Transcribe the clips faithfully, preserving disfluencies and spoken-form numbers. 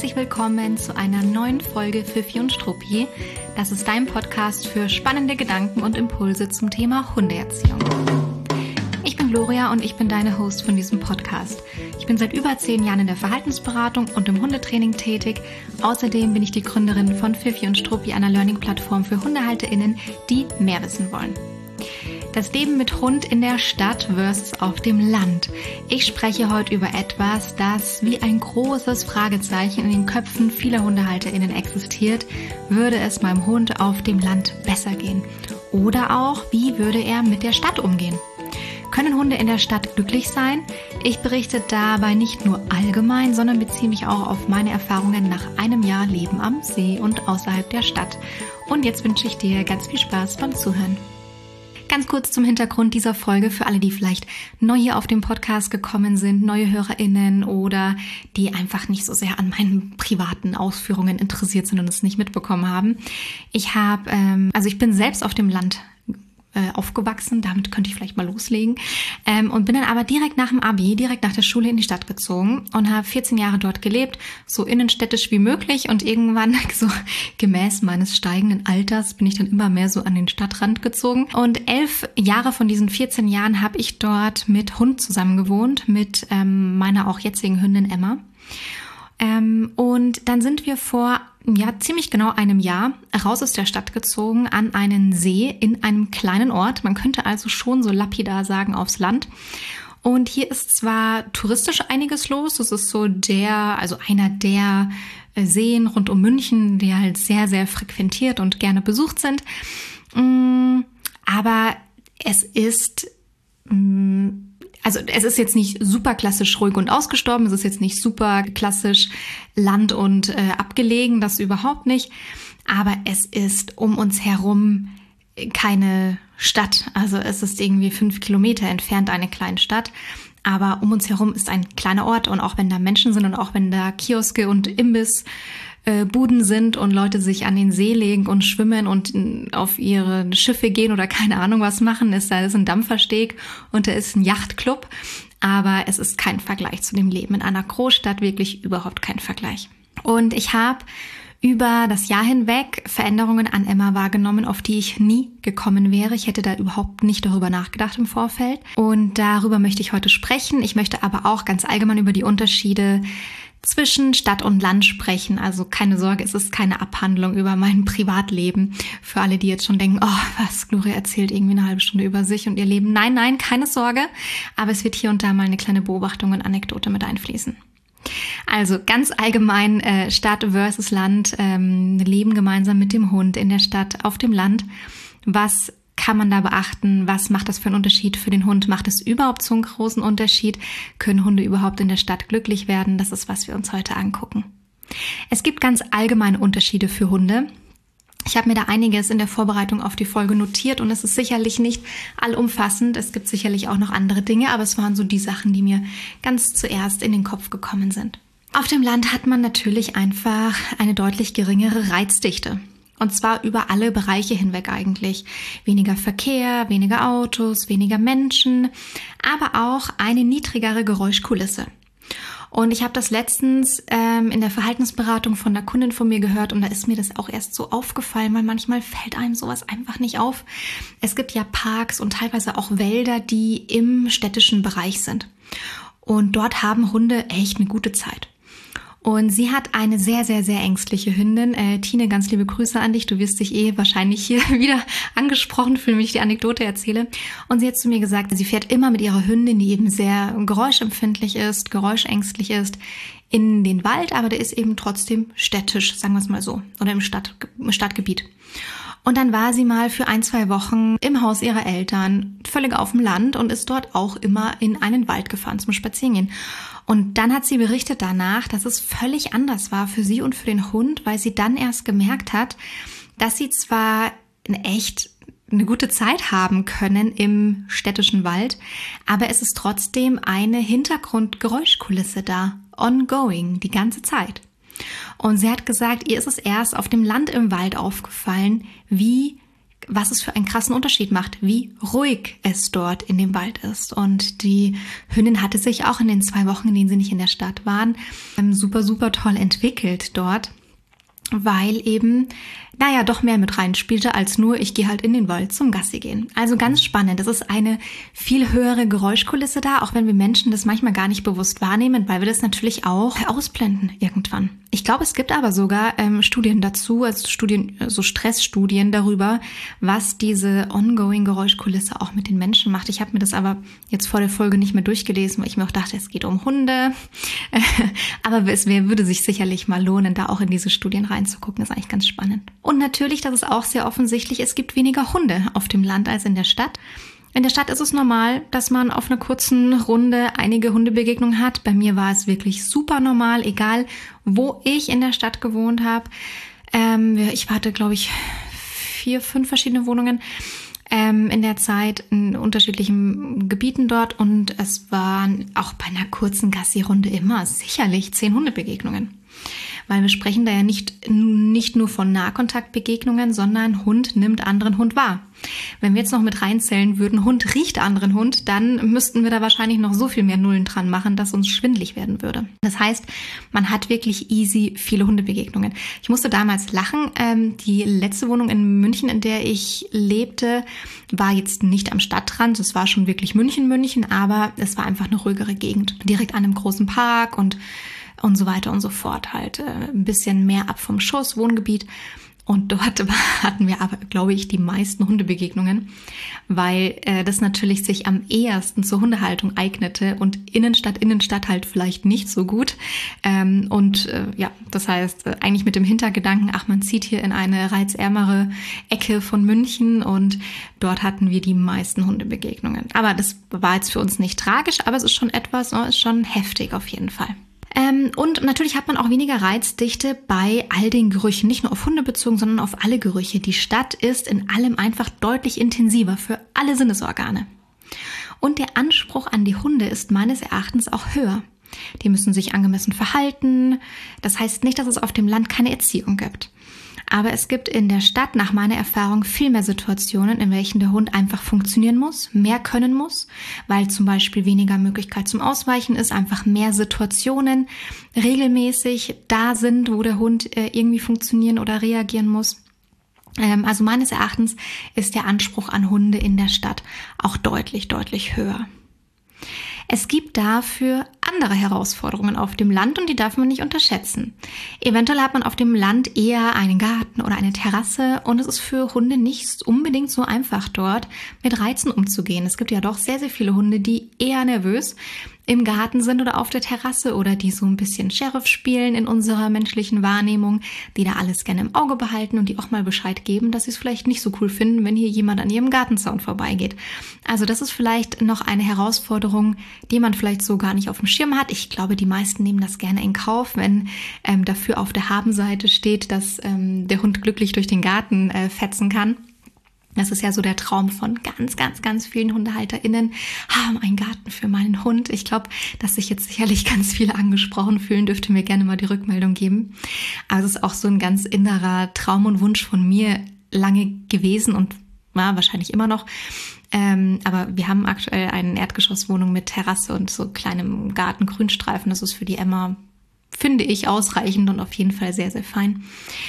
herzlich willkommen zu einer neuen Folge Pfiffi und Struppi. Das ist dein Podcast für spannende Gedanken und Impulse zum Thema Hundeerziehung. Ich bin Gloria und ich bin deine Host von diesem Podcast. Ich bin seit über zehn Jahren in der Verhaltensberatung und im Hundetraining tätig. Außerdem bin ich die Gründerin von Pfiffi und Struppi, einer Learning-Plattform für HundehalterInnen, die mehr wissen wollen. Das Leben mit Hund in der Stadt versus auf dem Land. Ich spreche heute über etwas, das wie ein großes Fragezeichen in den Köpfen vieler HundehalterInnen existiert. Würde es meinem Hund auf dem Land besser gehen? Oder auch, wie würde er mit der Stadt umgehen? Können Hunde in der Stadt glücklich sein? Ich berichte dabei nicht nur allgemein, sondern beziehe mich auch auf meine Erfahrungen nach einem Jahr Leben am See und außerhalb der Stadt. Und jetzt wünsche ich dir ganz viel Spaß beim Zuhören. Ganz kurz zum Hintergrund dieser Folge für alle, die vielleicht neu hier auf dem Podcast gekommen sind, neue HörerInnen oder die einfach nicht so sehr an meinen privaten Ausführungen interessiert sind und es nicht mitbekommen haben. Ich habe, ähm, also ich bin selbst auf dem Land äh, aufgewachsen, damit könnte ich vielleicht mal loslegen ähm, und bin dann aber direkt nach dem Abi, direkt nach der Schule in die Stadt gezogen und habe vierzehn Jahre dort gelebt, so innenstädtisch wie möglich und irgendwann so gemäß meines steigenden Alters bin ich dann immer mehr so an den Stadtrand gezogen und elf Jahre von diesen vierzehn Jahren habe ich dort mit Hund zusammen gewohnt, mit ähm, meiner auch jetzigen Hündin Emma. Ähm, und dann sind wir vor ja ziemlich genau einem Jahr raus aus der Stadt gezogen an einen See in einem kleinen Ort. Man könnte also schon so lapidar sagen aufs Land. Und hier ist zwar touristisch einiges los. Das ist so der, also einer der Seen rund um München, die halt sehr, sehr frequentiert und gerne besucht sind. Aber es ist Also es ist jetzt nicht super klassisch ruhig und ausgestorben, es ist jetzt nicht super klassisch Land und äh, abgelegen, das überhaupt nicht. Aber es ist um uns herum keine Stadt. Also es ist irgendwie fünf Kilometer entfernt eine kleine Stadt. Aber um uns herum ist ein kleiner Ort und auch wenn da Menschen sind und auch wenn da Kioske und Imbiss äh, Buden sind und Leute sich an den See legen und schwimmen und auf ihre Schiffe gehen oder keine Ahnung was machen, ist da ist ein Dampfersteg und da ist ein Yachtclub. Aber es ist kein Vergleich zu dem Leben in einer Großstadt, wirklich überhaupt kein Vergleich. Und ich habe über das Jahr hinweg Veränderungen an Emma wahrgenommen, auf die ich nie gekommen wäre. Ich hätte da überhaupt nicht darüber nachgedacht im Vorfeld. Und darüber möchte ich heute sprechen. Ich möchte aber auch ganz allgemein über die Unterschiede zwischen Stadt und Land sprechen. Also keine Sorge, es ist keine Abhandlung über mein Privatleben. Für alle, die jetzt schon denken, oh, was, Gloria erzählt irgendwie eine halbe Stunde über sich und ihr Leben. Nein, nein, keine Sorge. Aber es wird hier und da mal eine kleine Beobachtung und Anekdote mit einfließen. Also ganz allgemein äh, Stadt versus Land, ähm, Leben gemeinsam mit dem Hund in der Stadt, auf dem Land. Was kann man da beachten? Was macht das für einen Unterschied für den Hund? Macht es überhaupt so einen großen Unterschied? Können Hunde überhaupt in der Stadt glücklich werden? Das ist, was wir uns heute angucken. Es gibt ganz allgemeine Unterschiede für Hunde. Ich habe mir da einiges in der Vorbereitung auf die Folge notiert und es ist sicherlich nicht allumfassend. Es gibt sicherlich auch noch andere Dinge, aber es waren so die Sachen, die mir ganz zuerst in den Kopf gekommen sind. Auf dem Land hat man natürlich einfach eine deutlich geringere Reizdichte. Und zwar über alle Bereiche hinweg eigentlich. Weniger Verkehr, weniger Autos, weniger Menschen, aber auch eine niedrigere Geräuschkulisse. Und ich habe das letztens ähm, in der Verhaltensberatung von einer Kundin von mir gehört und da ist mir das auch erst so aufgefallen, weil manchmal fällt einem sowas einfach nicht auf. Es gibt ja Parks und teilweise auch Wälder, die im städtischen Bereich sind. Und dort haben Hunde echt eine gute Zeit. Und sie hat eine sehr, sehr, sehr ängstliche Hündin. Äh, Tine, ganz liebe Grüße an dich. Du wirst dich eh wahrscheinlich hier wieder angesprochen fühlen, wenn ich die Anekdote erzähle. Und sie hat zu mir gesagt, sie fährt immer mit ihrer Hündin, die eben sehr geräuschempfindlich ist, geräuschängstlich ist, in den Wald. Aber der ist eben trotzdem städtisch, sagen wir es mal so, oder im, Stadt, im Stadtgebiet. Und dann war sie mal für ein, zwei Wochen im Haus ihrer Eltern, völlig auf dem Land und ist dort auch immer in einen Wald gefahren zum Spazierengehen. Und dann hat sie berichtet danach, dass es völlig anders war für sie und für den Hund, weil sie dann erst gemerkt hat, dass sie zwar echt eine gute Zeit haben können im städtischen Wald, aber es ist trotzdem eine Hintergrundgeräuschkulisse da, ongoing, die ganze Zeit. Und sie hat gesagt, ihr ist es erst auf dem Land im Wald aufgefallen, wie was es für einen krassen Unterschied macht, wie ruhig es dort in dem Wald ist. Und die Hündin hatte sich auch in den zwei Wochen, in denen sie nicht in der Stadt waren, super, super toll entwickelt dort, weil eben, naja, doch mehr mit reinspielte als nur, ich gehe halt in den Wald zum Gassi gehen. Also ganz spannend. Das ist eine viel höhere Geräuschkulisse da, auch wenn wir Menschen das manchmal gar nicht bewusst wahrnehmen, weil wir das natürlich auch ausblenden irgendwann. Ich glaube, es gibt aber sogar ähm, Studien dazu, also Studien, so Stressstudien darüber, was diese ongoing Geräuschkulisse auch mit den Menschen macht. Ich habe mir das aber jetzt vor der Folge nicht mehr durchgelesen, weil ich mir auch dachte, es geht um Hunde. Aber es wär, würde sich sicherlich mal lohnen, da auch in diese Studien reinzugucken. Das ist eigentlich ganz spannend. Und natürlich, das ist auch sehr offensichtlich, es gibt weniger Hunde auf dem Land als in der Stadt. In der Stadt ist es normal, dass man auf einer kurzen Runde einige Hundebegegnungen hat. Bei mir war es wirklich super normal, egal wo ich in der Stadt gewohnt habe. Ähm, ich hatte, glaube ich, vier, fünf verschiedene Wohnungen ähm, in der Zeit in unterschiedlichen Gebieten dort. Und es waren auch bei einer kurzen Gassi-Runde immer sicherlich zehn Hundebegegnungen. Weil wir sprechen da ja nicht, nicht nur von Nahkontaktbegegnungen, sondern Hund nimmt anderen Hund wahr. Wenn wir jetzt noch mit reinzählen würden, Hund riecht anderen Hund, dann müssten wir da wahrscheinlich noch so viel mehr Nullen dran machen, dass uns schwindelig werden würde. Das heißt, man hat wirklich easy viele Hundebegegnungen. Ich musste damals lachen. Ähm, die letzte Wohnung in München, in der ich lebte, war jetzt nicht am Stadtrand. Es war schon wirklich München, München, aber es war einfach eine ruhigere Gegend. Direkt an einem großen Park und und so weiter und so fort, halt ein bisschen mehr ab vom Schuss, Wohngebiet. Und dort hatten wir aber, glaube ich, die meisten Hundebegegnungen, weil äh, das natürlich sich am ehesten zur Hundehaltung eignete und Innenstadt, Innenstadt halt vielleicht nicht so gut. Ähm, und äh, ja, das heißt, äh, eigentlich mit dem Hintergedanken, ach, man zieht hier in eine reizärmere Ecke von München und dort hatten wir die meisten Hundebegegnungen. Aber das war jetzt für uns nicht tragisch, aber es ist schon etwas, oh, ist schon heftig auf jeden Fall. Ähm, und natürlich hat man auch weniger Reizdichte bei all den Gerüchen, nicht nur auf Hunde bezogen, sondern auf alle Gerüche. Die Stadt ist in allem einfach deutlich intensiver für alle Sinnesorgane. Und der Anspruch an die Hunde ist meines Erachtens auch höher. Die müssen sich angemessen verhalten. Das heißt nicht, dass es auf dem Land keine Erziehung gibt. Aber es gibt in der Stadt nach meiner Erfahrung viel mehr Situationen, in welchen der Hund einfach funktionieren muss, mehr können muss, weil zum Beispiel weniger Möglichkeit zum Ausweichen ist, einfach mehr Situationen regelmäßig da sind, wo der Hund irgendwie funktionieren oder reagieren muss. Also meines Erachtens ist der Anspruch an Hunde in der Stadt auch deutlich, deutlich höher. Es gibt dafür andere Herausforderungen auf dem Land und die darf man nicht unterschätzen. Eventuell hat man auf dem Land eher einen Garten oder eine Terrasse und es ist für Hunde nicht unbedingt so einfach dort mit Reizen umzugehen. Es gibt ja doch sehr, sehr viele Hunde, die eher nervös im Garten sind oder auf der Terrasse oder die so ein bisschen Sheriff spielen in unserer menschlichen Wahrnehmung, die da alles gerne im Auge behalten und die auch mal Bescheid geben, dass sie es vielleicht nicht so cool finden, wenn hier jemand an ihrem Gartenzaun vorbeigeht. Also das ist vielleicht noch eine Herausforderung, die man vielleicht so gar nicht auf dem Schirm hat. Ich glaube, die meisten nehmen das gerne in Kauf, wenn ähm, dafür auf der Habenseite steht, dass ähm, der Hund glücklich durch den Garten äh, fetzen kann. Das ist ja so der Traum von ganz, ganz, ganz vielen HundehalterInnen, haben einen Garten für meinen Hund. Ich glaube, dass sich jetzt sicherlich ganz viele angesprochen fühlen, dürfte mir gerne mal die Rückmeldung geben. Aber es ist auch so ein ganz innerer Traum und Wunsch von mir lange gewesen und ja, wahrscheinlich immer noch. Ähm, aber wir haben aktuell eine Erdgeschosswohnung mit Terrasse und so kleinem Garten-Grünstreifen. Das ist für die Emma, finde ich, ausreichend und auf jeden Fall sehr, sehr fein.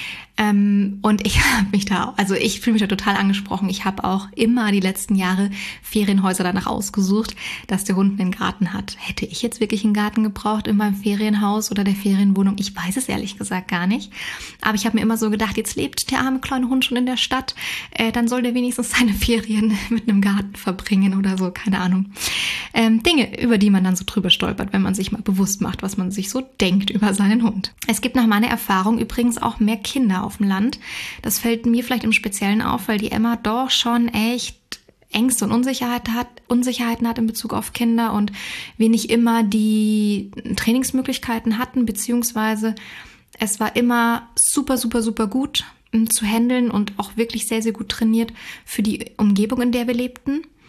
Ähm, und ich habe mich da, also ich fühle mich da total angesprochen. Ich habe auch immer die letzten Jahre Ferienhäuser danach ausgesucht, dass der Hund einen Garten hat. Hätte ich jetzt wirklich einen Garten gebraucht in meinem Ferienhaus oder der Ferienwohnung? Ich weiß es ehrlich gesagt gar nicht. Aber ich habe mir immer so gedacht, jetzt lebt der arme kleine Hund schon in der Stadt, äh, dann soll der wenigstens seine Ferien mit einem Garten verbringen oder so, keine Ahnung. Ähm, Dinge, über die man dann so drüber stolpert, wenn man sich mal bewusst macht, was man sich so denkt über seinen Hund. Es gibt nach meiner Erfahrung übrigens auch mehr Kinder auf dem Land. Das fällt mir vielleicht im Speziellen auf, weil die Emma doch schon echt Ängste und Unsicherheit hat, Unsicherheiten hat in Bezug auf Kinder und wir nicht immer die Trainingsmöglichkeiten hatten, beziehungsweise es war immer super, super, super gut zu handeln und auch wirklich sehr, sehr gut trainiert für die Umgebung, in der wir lebten.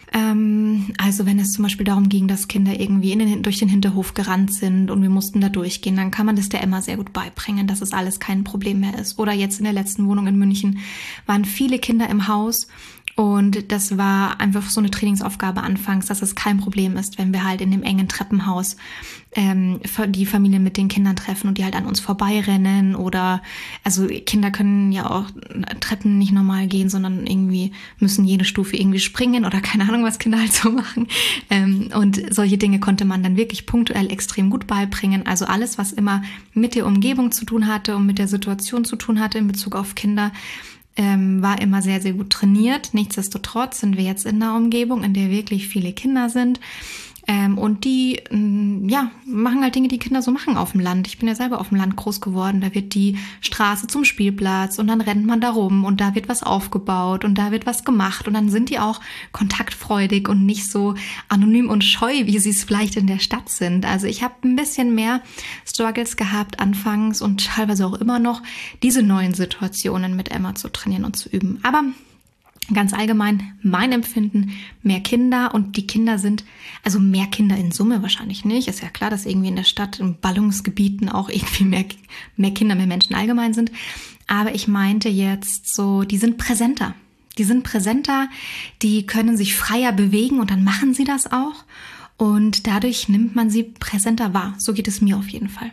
Ähm, also wenn es zum Beispiel darum ging, dass Kinder irgendwie in den, durch den Hinterhof gerannt sind und wir mussten da durchgehen, dann kann man das der Emma sehr gut beibringen, dass es alles kein Problem mehr ist. Oder jetzt in der letzten Wohnung in München waren viele Kinder im Haus. Und das war einfach so eine Trainingsaufgabe anfangs, dass es kein Problem ist, wenn wir halt in dem engen Treppenhaus ähm, die Familien mit den Kindern treffen und die halt an uns vorbeirennen. Oder, also Kinder können ja auch Treppen nicht normal gehen, sondern irgendwie müssen jede Stufe irgendwie springen oder keine Ahnung, was Kinder halt so machen. Ähm, und solche Dinge konnte man dann wirklich punktuell extrem gut beibringen. Also alles, was immer mit der Umgebung zu tun hatte und mit der Situation zu tun hatte in Bezug auf Kinder, Ähm, war immer sehr, sehr gut trainiert. Nichtsdestotrotz sind wir jetzt in einer Umgebung, in der wirklich viele Kinder sind. Ähm, und die, ähm, ja, machen halt Dinge, die Kinder so machen auf dem Land. Ich bin ja selber auf dem Land groß geworden. Da wird die Straße zum Spielplatz und dann rennt man da rum und da wird was aufgebaut und da wird was gemacht. Und dann sind die auch kontaktfreudig und nicht so anonym und scheu, wie sie es vielleicht in der Stadt sind. Also ich habe ein bisschen mehr Struggles gehabt anfangs und teilweise auch immer noch, diese neuen Situationen mit Emma zu trainieren und zu üben. Aber ganz allgemein mein Empfinden, mehr Kinder und die Kinder sind, also mehr Kinder in Summe wahrscheinlich nicht. Ist ja klar, dass irgendwie in der Stadt, in Ballungsgebieten auch irgendwie mehr, mehr Kinder, mehr Menschen allgemein sind. Aber ich meinte jetzt so, die sind präsenter. Die sind präsenter, die können sich freier bewegen und dann machen sie das auch. Und dadurch nimmt man sie präsenter wahr. So geht es mir auf jeden Fall.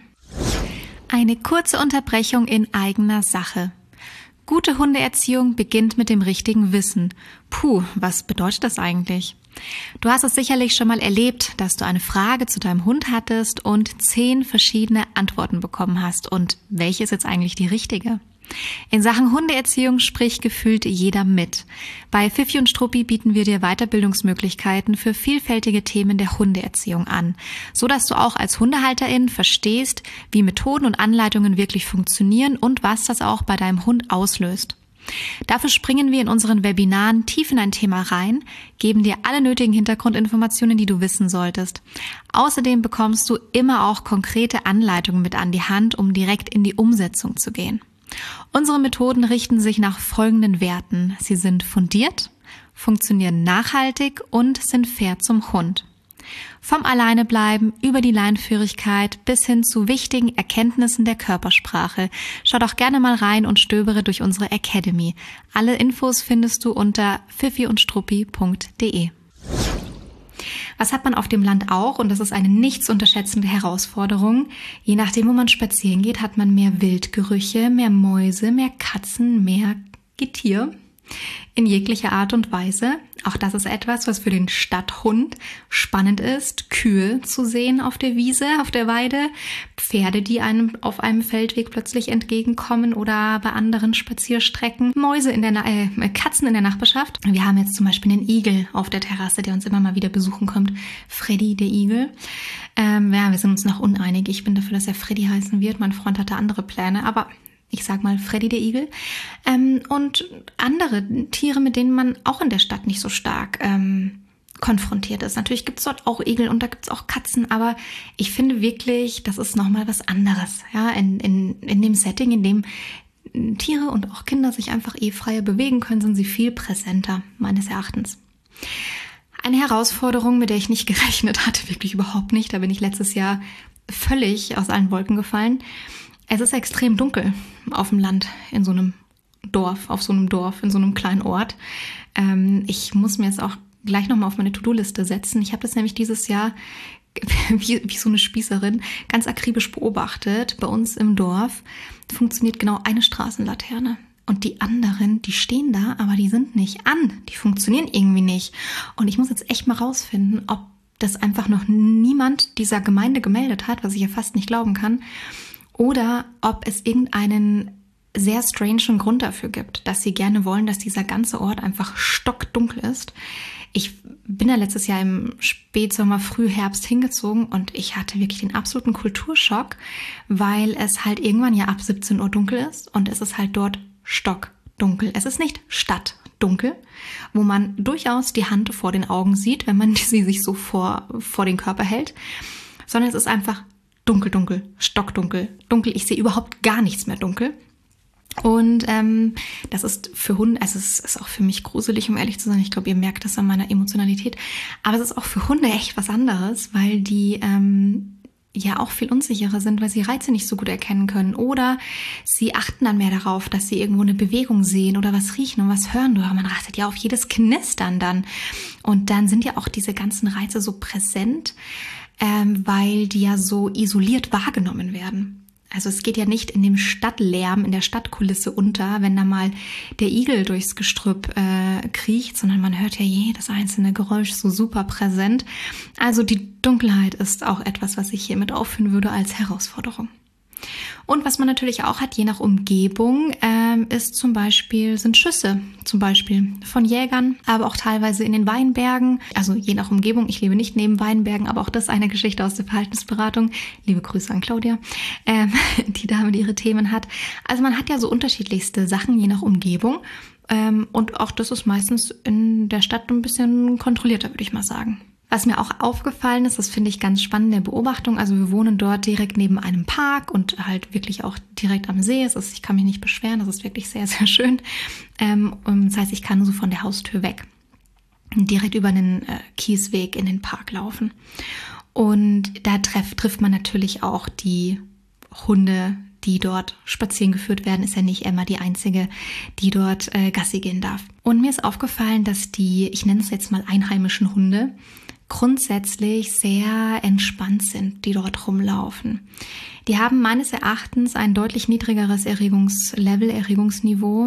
Eine kurze Unterbrechung in eigener Sache. Gute Hundeerziehung beginnt mit dem richtigen Wissen. Puh, was bedeutet das eigentlich? Du hast es sicherlich schon mal erlebt, dass du eine Frage zu deinem Hund hattest und zehn verschiedene Antworten bekommen hast. Und welche ist jetzt eigentlich die richtige? In Sachen Hundeerziehung spricht gefühlt jeder mit. Bei Fifi und Struppi bieten wir dir Weiterbildungsmöglichkeiten für vielfältige Themen der Hundeerziehung an, so dass du auch als Hundehalterin verstehst, wie Methoden und Anleitungen wirklich funktionieren und was das auch bei deinem Hund auslöst. Dafür springen wir in unseren Webinaren tief in ein Thema rein, geben dir alle nötigen Hintergrundinformationen, die du wissen solltest. Außerdem bekommst du immer auch konkrete Anleitungen mit an die Hand, um direkt in die Umsetzung zu gehen. Unsere Methoden richten sich nach folgenden Werten. Sie sind fundiert, funktionieren nachhaltig und sind fair zum Hund. Vom Alleinebleiben über die Leinführigkeit bis hin zu wichtigen Erkenntnissen der Körpersprache. Schau doch gerne mal rein und stöbere durch unsere Academy. Alle Infos findest du unter fifi und struppi punkt de. Was hat man auf dem Land auch? Und das ist eine nicht zu unterschätzende Herausforderung. Je nachdem, wo man spazieren geht, hat man mehr Wildgerüche, mehr Mäuse, mehr Katzen, mehr Getier. In jeglicher Art und Weise. Auch das ist etwas, was für den Stadthund spannend ist. Kühe zu sehen auf der Wiese, auf der Weide. Pferde, die einem auf einem Feldweg plötzlich entgegenkommen oder bei anderen Spazierstrecken. Mäuse in der Na- äh, Katzen in der Nachbarschaft. Wir haben jetzt zum Beispiel einen Igel auf der Terrasse, der uns immer mal wieder besuchen kommt. Freddy, der Igel. Ähm, ja, wir sind uns noch uneinig. Ich bin dafür, dass er Freddy heißen wird. Mein Freund hatte andere Pläne, aber ich sag mal Freddy der Igel, ähm, und andere Tiere, mit denen man auch in der Stadt nicht so stark ähm, konfrontiert ist. Natürlich gibt es dort auch Igel und da gibt es auch Katzen, aber ich finde wirklich, das ist nochmal was anderes. Ja, in, in, in dem Setting, in dem Tiere und auch Kinder sich einfach eh freier bewegen können, sind sie viel präsenter, meines Erachtens. Eine Herausforderung, mit der ich nicht gerechnet hatte, wirklich überhaupt nicht. Da bin ich letztes Jahr völlig aus allen Wolken gefallen. Es ist extrem dunkel auf dem Land, in so einem Dorf, auf so einem Dorf, in so einem kleinen Ort. Ähm, ich muss mir jetzt auch gleich nochmal auf meine To-Do-Liste setzen. Ich habe das nämlich dieses Jahr, wie, wie so eine Spießerin, ganz akribisch beobachtet. Bei uns im Dorf funktioniert genau eine Straßenlaterne. Und die anderen, die stehen da, aber die sind nicht an. Die funktionieren irgendwie nicht. Und ich muss jetzt echt mal rausfinden, ob das einfach noch niemand dieser Gemeinde gemeldet hat, was ich ja fast nicht glauben kann. Oder ob es irgendeinen sehr strangen Grund dafür gibt, dass sie gerne wollen, dass dieser ganze Ort einfach stockdunkel ist. Ich bin ja letztes Jahr im Spätsommer, Frühherbst hingezogen und ich hatte wirklich den absoluten Kulturschock, weil es halt irgendwann ja ab siebzehn Uhr dunkel ist und es ist halt dort stockdunkel. Es ist nicht stadtdunkel, wo man durchaus die Hand vor den Augen sieht, wenn man sie sich so vor, vor den Körper hält, sondern es ist einfach dunkel, dunkel, stockdunkel, dunkel. Ich sehe überhaupt gar nichts mehr dunkel. Und ähm, das ist für Hunde, also es ist auch für mich gruselig, um ehrlich zu sein. Ich glaube, ihr merkt das an meiner Emotionalität. Aber es ist auch für Hunde echt was anderes, weil die ähm, ja auch viel unsicherer sind, weil sie Reize nicht so gut erkennen können. Oder sie achten dann mehr darauf, dass sie irgendwo eine Bewegung sehen oder was riechen und was hören. Man achtet ja auf jedes Knistern dann. Und dann sind ja auch diese ganzen Reize so präsent, ähm, weil die ja so isoliert wahrgenommen werden. Also es geht ja nicht in dem Stadtlärm, in der Stadtkulisse unter, wenn da mal der Igel durchs Gestrüpp äh, kriecht, sondern man hört ja jedes einzelne Geräusch so super präsent. Also die Dunkelheit ist auch etwas, was ich hiermit aufführen würde als Herausforderung. Und was man natürlich auch hat, je nach Umgebung, ähm, ist zum Beispiel, sind Schüsse, zum Beispiel von Jägern, aber auch teilweise in den Weinbergen. Also je nach Umgebung, ich lebe nicht neben Weinbergen, aber auch das ist eine Geschichte aus der Verhaltensberatung. Liebe Grüße an Claudia, ähm, die Dame, die ihre Themen hat. Also man hat ja so unterschiedlichste Sachen, je nach Umgebung. Ähm, und auch das ist meistens in der Stadt ein bisschen kontrollierter, würde ich mal sagen. Was mir auch aufgefallen ist, das finde ich ganz spannende Beobachtung, also wir wohnen dort direkt neben einem Park und halt wirklich auch direkt am See. Es ist, ich kann mich nicht beschweren, das ist wirklich sehr, sehr schön. Ähm, das heißt, ich kann so von der Haustür weg direkt über einen äh, Kiesweg in den Park laufen. Und da treff, trifft man natürlich auch die Hunde, die dort spazieren geführt werden. Ist ja nicht Emma die Einzige, die dort äh, Gassi gehen darf. Und mir ist aufgefallen, dass die, ich nenne es jetzt mal einheimischen Hunde, grundsätzlich sehr entspannt sind, die dort rumlaufen. Die haben meines Erachtens ein deutlich niedrigeres Erregungslevel, Erregungsniveau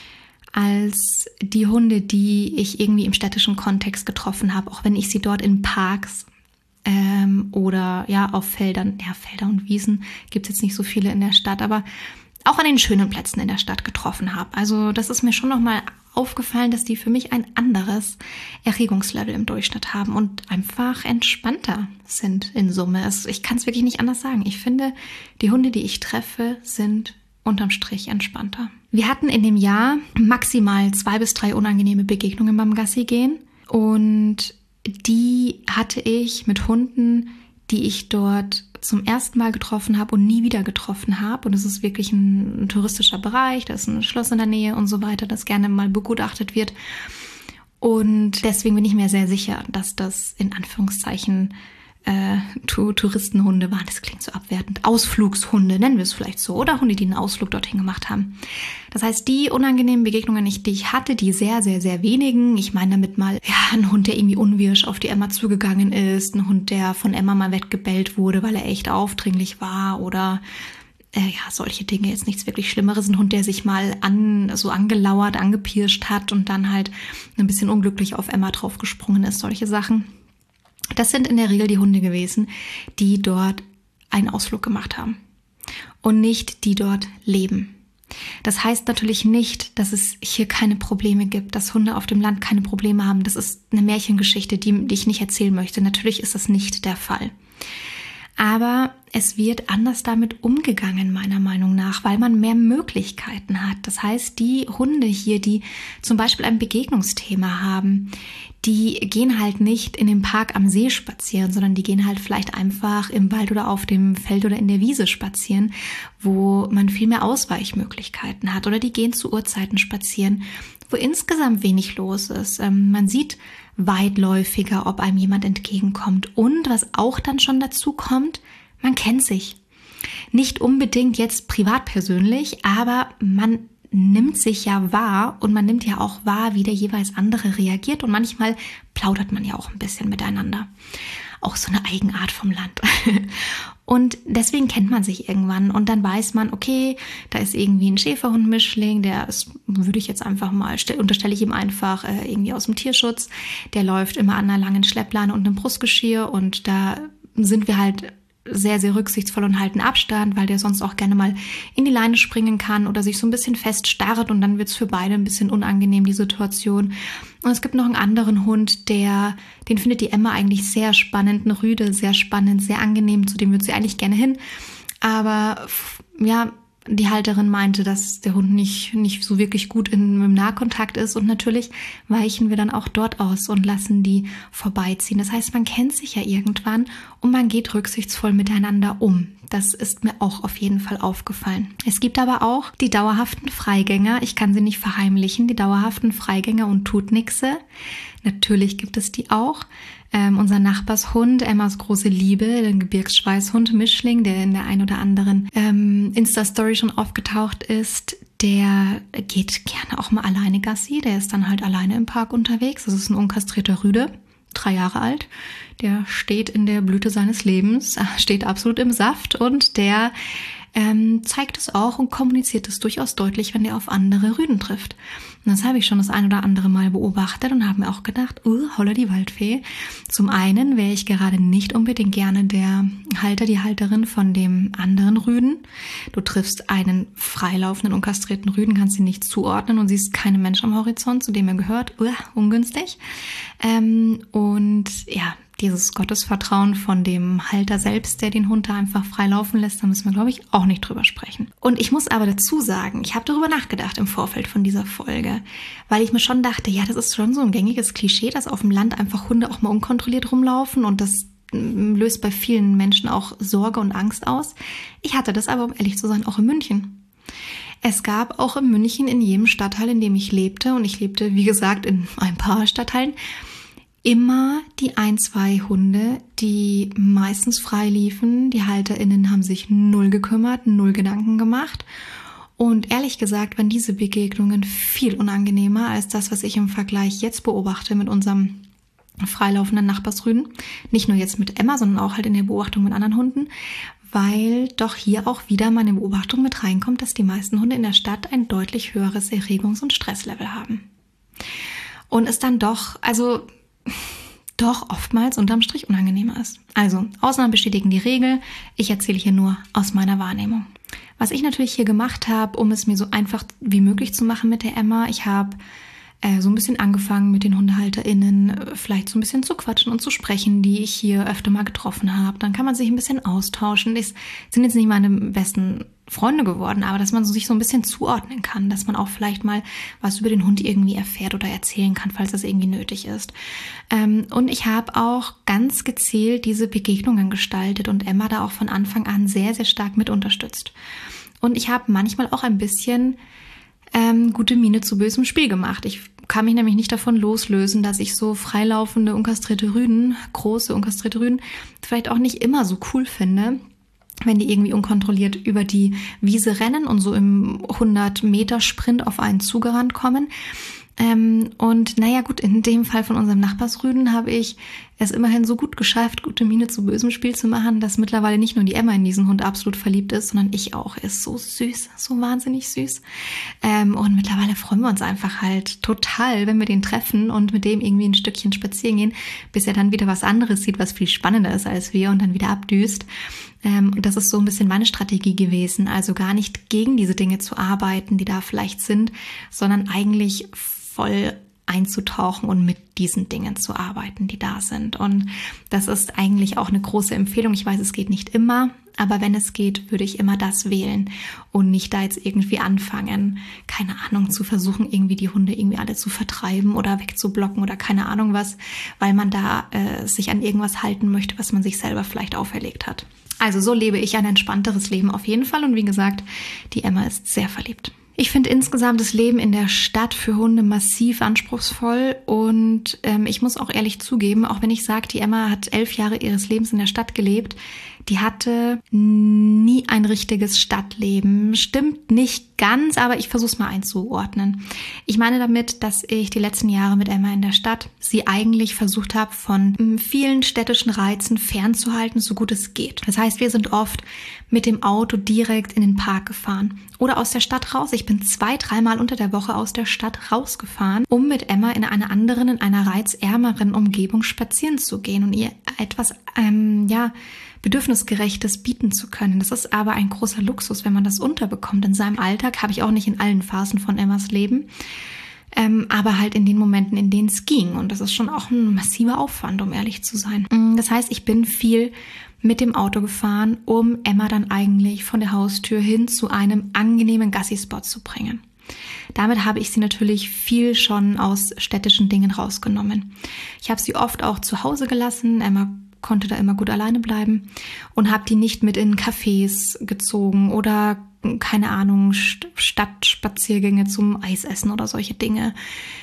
als die Hunde, die ich irgendwie im städtischen Kontext getroffen habe, auch wenn ich sie dort in Parks ähm, oder ja auf Feldern, ja Felder und Wiesen gibt es jetzt nicht so viele in der Stadt, aber auch an den schönen Plätzen in der Stadt getroffen habe. Also das ist mir schon nochmal aufgefallen, dass die für mich ein anderes Erregungslevel im Durchschnitt haben und einfach entspannter sind in Summe. Also ich kann es wirklich nicht anders sagen. Ich finde, die Hunde, die ich treffe, sind unterm Strich entspannter. Wir hatten in dem Jahr maximal zwei bis drei unangenehme Begegnungen beim Gassi gehen und die hatte ich mit Hunden, die ich dort zum ersten Mal getroffen habe und nie wieder getroffen habe. Und es ist wirklich ein, ein touristischer Bereich, da ist ein Schloss in der Nähe und so weiter, das gerne mal begutachtet wird. Und deswegen bin ich mir sehr sicher, dass das in Anführungszeichen äh, Touristenhunde waren. Das klingt so abwertend. Ausflugshunde, nennen wir es vielleicht so. Oder Hunde, die einen Ausflug dorthin gemacht haben. Das heißt, die unangenehmen Begegnungen, die ich hatte, die sehr, sehr, sehr wenigen. Ich meine damit mal, ja, ein Hund, der irgendwie unwirsch auf die Emma zugegangen ist. Ein Hund, der von Emma mal weggebellt wurde, weil er echt aufdringlich war. Oder äh, ja, solche Dinge. Jetzt nichts wirklich Schlimmeres. Ein Hund, der sich mal an, so angelauert, angepirscht hat und dann halt ein bisschen unglücklich auf Emma draufgesprungen ist. Solche Sachen. Das sind in der Regel die Hunde gewesen, die dort einen Ausflug gemacht haben und nicht die dort leben. Das heißt natürlich nicht, dass es hier keine Probleme gibt, dass Hunde auf dem Land keine Probleme haben. Das ist eine Märchengeschichte, die, die ich nicht erzählen möchte. Natürlich ist das nicht der Fall. Aber es wird anders damit umgegangen, meiner Meinung nach, weil man mehr Möglichkeiten hat. Das heißt, die Hunde hier, die zum Beispiel ein Begegnungsthema haben, die gehen halt nicht in dem Park am See spazieren, sondern die gehen halt vielleicht einfach im Wald oder auf dem Feld oder in der Wiese spazieren, wo man viel mehr Ausweichmöglichkeiten hat. Oder die gehen zu Uhrzeiten spazieren, wo insgesamt wenig los ist. Ähm, man sieht weitläufiger, ob einem jemand entgegenkommt. Und was auch dann schon dazu kommt, man kennt sich. Nicht unbedingt jetzt privat persönlich, aber man nimmt sich ja wahr und man nimmt ja auch wahr, wie der jeweils andere reagiert und manchmal plaudert man ja auch ein bisschen miteinander. Auch so eine Eigenart vom Land. Und deswegen kennt man sich irgendwann und dann weiß man, okay, da ist irgendwie ein Schäferhund-Mischling, der ist, würde ich jetzt einfach mal, unterstelle ich ihm einfach äh, irgendwie aus dem Tierschutz, der läuft immer an einer langen Schleppleine und einem Brustgeschirr und da sind wir halt sehr, sehr rücksichtsvoll und halten Abstand, weil der sonst auch gerne mal in die Leine springen kann oder sich so ein bisschen feststarrt und dann wird es für beide ein bisschen unangenehm, die Situation. Und es gibt noch einen anderen Hund, der, den findet die Emma eigentlich sehr spannend, eine Rüde, sehr spannend, sehr angenehm, zu dem würde sie eigentlich gerne hin. Aber ja, die Halterin meinte, dass der Hund nicht, nicht so wirklich gut in, im Nahkontakt ist. Und natürlich weichen wir dann auch dort aus und lassen die vorbeiziehen. Das heißt, man kennt sich ja irgendwann und man geht rücksichtsvoll miteinander um. Das ist mir auch auf jeden Fall aufgefallen. Es gibt aber auch die dauerhaften Freigänger. Ich kann sie nicht verheimlichen, die dauerhaften Freigänger und Tutnixe. Natürlich gibt es die auch. Ähm, unser Nachbarshund, Emmas große Liebe, der Gebirgsschweißhund Mischling, der in der ein oder anderen ähm, Insta-Story schon aufgetaucht ist, der geht gerne auch mal alleine Gassi. Der ist dann halt alleine im Park unterwegs. Das ist ein unkastrierter Rüde, drei Jahre alt. Der steht in der Blüte seines Lebens, steht absolut im Saft und der ähm, zeigt es auch und kommuniziert es durchaus deutlich, wenn der auf andere Rüden trifft. Und das habe ich schon das ein oder andere Mal beobachtet und habe mir auch gedacht, uh, holla die Waldfee. Zum einen wäre ich gerade nicht unbedingt gerne der Halter, die Halterin von dem anderen Rüden. Du triffst einen freilaufenden, unkastrierten Rüden, kannst ihn nicht zuordnen und siehst keinen Mensch am Horizont, zu dem er gehört. Uh, ungünstig. Ähm, und ja, dieses Gottesvertrauen von dem Halter selbst, der den Hund da einfach frei laufen lässt, da müssen wir, glaube ich, auch nicht drüber sprechen. Und ich muss aber dazu sagen, ich habe darüber nachgedacht im Vorfeld von dieser Folge, weil ich mir schon dachte, ja, das ist schon so ein gängiges Klischee, dass auf dem Land einfach Hunde auch mal unkontrolliert rumlaufen und das löst bei vielen Menschen auch Sorge und Angst aus. Ich hatte das aber, um ehrlich zu sein, auch in München. Es gab auch in München in jedem Stadtteil, in dem ich lebte, und ich lebte, wie gesagt, in ein paar Stadtteilen, immer die ein, zwei Hunde, die meistens frei liefen. Die HalterInnen haben sich null gekümmert, null Gedanken gemacht. Und ehrlich gesagt waren diese Begegnungen viel unangenehmer als das, was ich im Vergleich jetzt beobachte mit unserem freilaufenden Nachbarsrüden. Nicht nur jetzt mit Emma, sondern auch halt in der Beobachtung mit anderen Hunden, weil doch hier auch wieder meine Beobachtung mit reinkommt, dass die meisten Hunde in der Stadt ein deutlich höheres Erregungs- und Stresslevel haben. Und es dann doch, also doch oftmals unterm Strich unangenehmer ist. Also, Ausnahmen bestätigen die Regel. Ich erzähle hier nur aus meiner Wahrnehmung. Was ich natürlich hier gemacht habe, um es mir so einfach wie möglich zu machen mit der Emma, ich habe äh, so ein bisschen angefangen mit den HundehalterInnen, äh, vielleicht so ein bisschen zu quatschen und zu sprechen, die ich hier öfter mal getroffen habe. Dann kann man sich ein bisschen austauschen. Das sind jetzt nicht meine besten Freunde geworden, aber dass man so sich so ein bisschen zuordnen kann, dass man auch vielleicht mal was über den Hund irgendwie erfährt oder erzählen kann, falls das irgendwie nötig ist. Ähm, und ich habe auch ganz gezielt diese Begegnungen gestaltet und Emma da auch von Anfang an sehr, sehr stark mit unterstützt. Und ich habe manchmal auch ein bisschen ähm, gute Miene zu bösem Spiel gemacht. Ich kann mich nämlich nicht davon loslösen, dass ich so freilaufende, unkastrierte Rüden, große, unkastrierte Rüden, vielleicht auch nicht immer so cool finde, wenn die irgendwie unkontrolliert über die Wiese rennen und so im hundert-Meter-Sprint auf einen zugerannt kommen. Ähm, und naja gut, in dem Fall von unserem Nachbarsrüden habe ich es immerhin so gut geschafft, gute Miene zu bösem Spiel zu machen, dass mittlerweile nicht nur die Emma in diesen Hund absolut verliebt ist, sondern ich auch. Er ist so süß, so wahnsinnig süß. Ähm, und mittlerweile freuen wir uns einfach halt total, wenn wir den treffen und mit dem irgendwie ein Stückchen spazieren gehen, bis er dann wieder was anderes sieht, was viel spannender ist als wir und dann wieder abdüst. Ähm, und das ist so ein bisschen meine Strategie gewesen, also gar nicht gegen diese Dinge zu arbeiten, die da vielleicht sind, sondern eigentlich voll einzutauchen und mit diesen Dingen zu arbeiten, die da sind. Und das ist eigentlich auch eine große Empfehlung. Ich weiß, es geht nicht immer, aber wenn es geht, würde ich immer das wählen und nicht da jetzt irgendwie anfangen, keine Ahnung, zu versuchen, irgendwie die Hunde irgendwie alle zu vertreiben oder wegzublocken oder keine Ahnung was, weil man da äh, sich an irgendwas halten möchte, was man sich selber vielleicht auferlegt hat. Also so lebe ich ein entspannteres Leben auf jeden Fall und wie gesagt, die Emma ist sehr verliebt. Ich finde insgesamt das Leben in der Stadt für Hunde massiv anspruchsvoll und ähm, ich muss auch ehrlich zugeben, auch wenn ich sage, die Emma hat elf Jahre ihres Lebens in der Stadt gelebt, die hatte nie ein richtiges Stadtleben. Stimmt nicht ganz, aber ich versuche es mal einzuordnen. Ich meine damit, dass ich die letzten Jahre mit Emma in der Stadt sie eigentlich versucht habe, von vielen städtischen Reizen fernzuhalten, so gut es geht. Das heißt, wir sind oft mit dem Auto direkt in den Park gefahren oder aus der Stadt raus. Ich bin zwei, dreimal unter der Woche aus der Stadt rausgefahren, um mit Emma in einer anderen, in einer reizärmeren Umgebung spazieren zu gehen und ihr etwas, ähm, ja, Bedürfnisgerechtes bieten zu können. Das ist aber ein großer Luxus, wenn man das unterbekommt. In seinem Alltag habe ich auch nicht in allen Phasen von Emmas Leben. ähm, aber halt in den Momenten, in denen es ging. Und das ist schon auch ein massiver Aufwand, um ehrlich zu sein. Das heißt, ich bin viel mit dem Auto gefahren, um Emma dann eigentlich von der Haustür hin zu einem angenehmen Gassi-Spot zu bringen. Damit habe ich sie natürlich viel schon aus städtischen Dingen rausgenommen. Ich habe sie oft auch zu Hause gelassen. Emma konnte da immer gut alleine bleiben und habe die nicht mit in Cafés gezogen oder, keine Ahnung, Stadtspaziergänge zum Eisessen oder solche Dinge.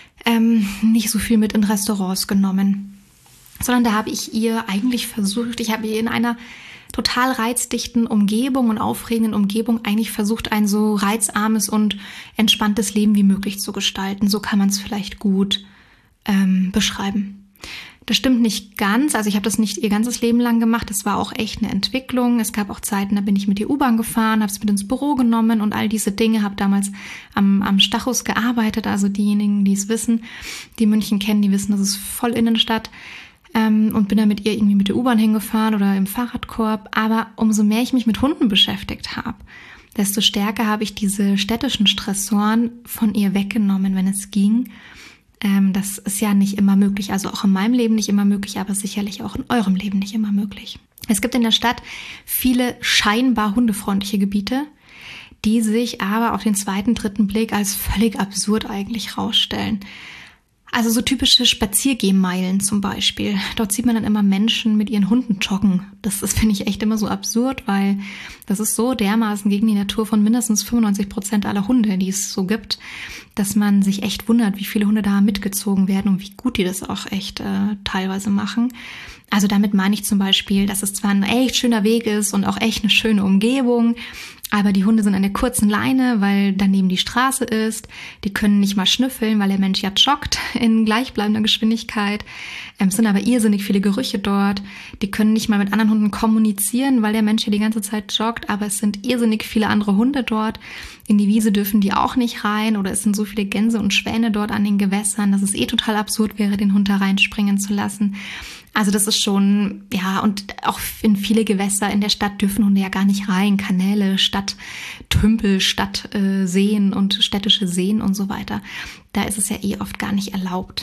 Ähm, nicht so viel mit in Restaurants genommen, sondern da habe ich ihr eigentlich versucht, ich habe ihr in einer total reizdichten Umgebung und aufregenden Umgebung eigentlich versucht, ein so reizarmes und entspanntes Leben wie möglich zu gestalten. So kann man es vielleicht gut ähm, beschreiben. Das stimmt nicht ganz. Also ich habe das nicht ihr ganzes Leben lang gemacht. Das war auch echt eine Entwicklung. Es gab auch Zeiten, da bin ich mit der U-Bahn gefahren, habe es mit ins Büro genommen und all diese Dinge. Habe damals am, am Stachus gearbeitet. Also diejenigen, die es wissen, die München kennen, die wissen, das ist voll Innenstadt. Ähm, und bin dann mit ihr irgendwie mit der U-Bahn hingefahren oder im Fahrradkorb. Aber umso mehr ich mich mit Hunden beschäftigt habe, desto stärker habe ich diese städtischen Stressoren von ihr weggenommen, wenn es ging. Ähm, das ist ja nicht immer möglich, also auch in meinem Leben nicht immer möglich, aber sicherlich auch in eurem Leben nicht immer möglich. Es gibt in der Stadt viele scheinbar hundefreundliche Gebiete, die sich aber auf den zweiten, dritten Blick als völlig absurd eigentlich rausstellen. Also so typische Spaziergehmeilen zum Beispiel. Dort sieht man dann immer Menschen mit ihren Hunden joggen. Das, das finde ich echt immer so absurd, weil das ist so dermaßen gegen die Natur von mindestens fünfundneunzig Prozent aller Hunde, die es so gibt, dass man sich echt wundert, wie viele Hunde da mitgezogen werden und wie gut die das auch echt äh, teilweise machen. Also damit meine ich zum Beispiel, dass es zwar ein echt schöner Weg ist und auch echt eine schöne Umgebung, aber die Hunde sind an der kurzen Leine, weil daneben die Straße ist. Die können nicht mal schnüffeln, weil der Mensch ja joggt in gleichbleibender Geschwindigkeit. Es sind aber irrsinnig viele Gerüche dort. Die können nicht mal mit anderen Hunden kommunizieren, weil der Mensch ja die ganze Zeit joggt. Aber es sind irrsinnig viele andere Hunde dort. In die Wiese dürfen die auch nicht rein. Oder es sind so viele Gänse und Schwäne dort an den Gewässern, dass es eh total absurd wäre, den Hund da reinspringen zu lassen. Also das ist schon, ja, und auch in viele Gewässer in der Stadt dürfen Hunde ja gar nicht rein. Kanäle, Stadttümpel, Stadtseen und städtische Seen und so weiter. Da ist es ja eh oft gar nicht erlaubt.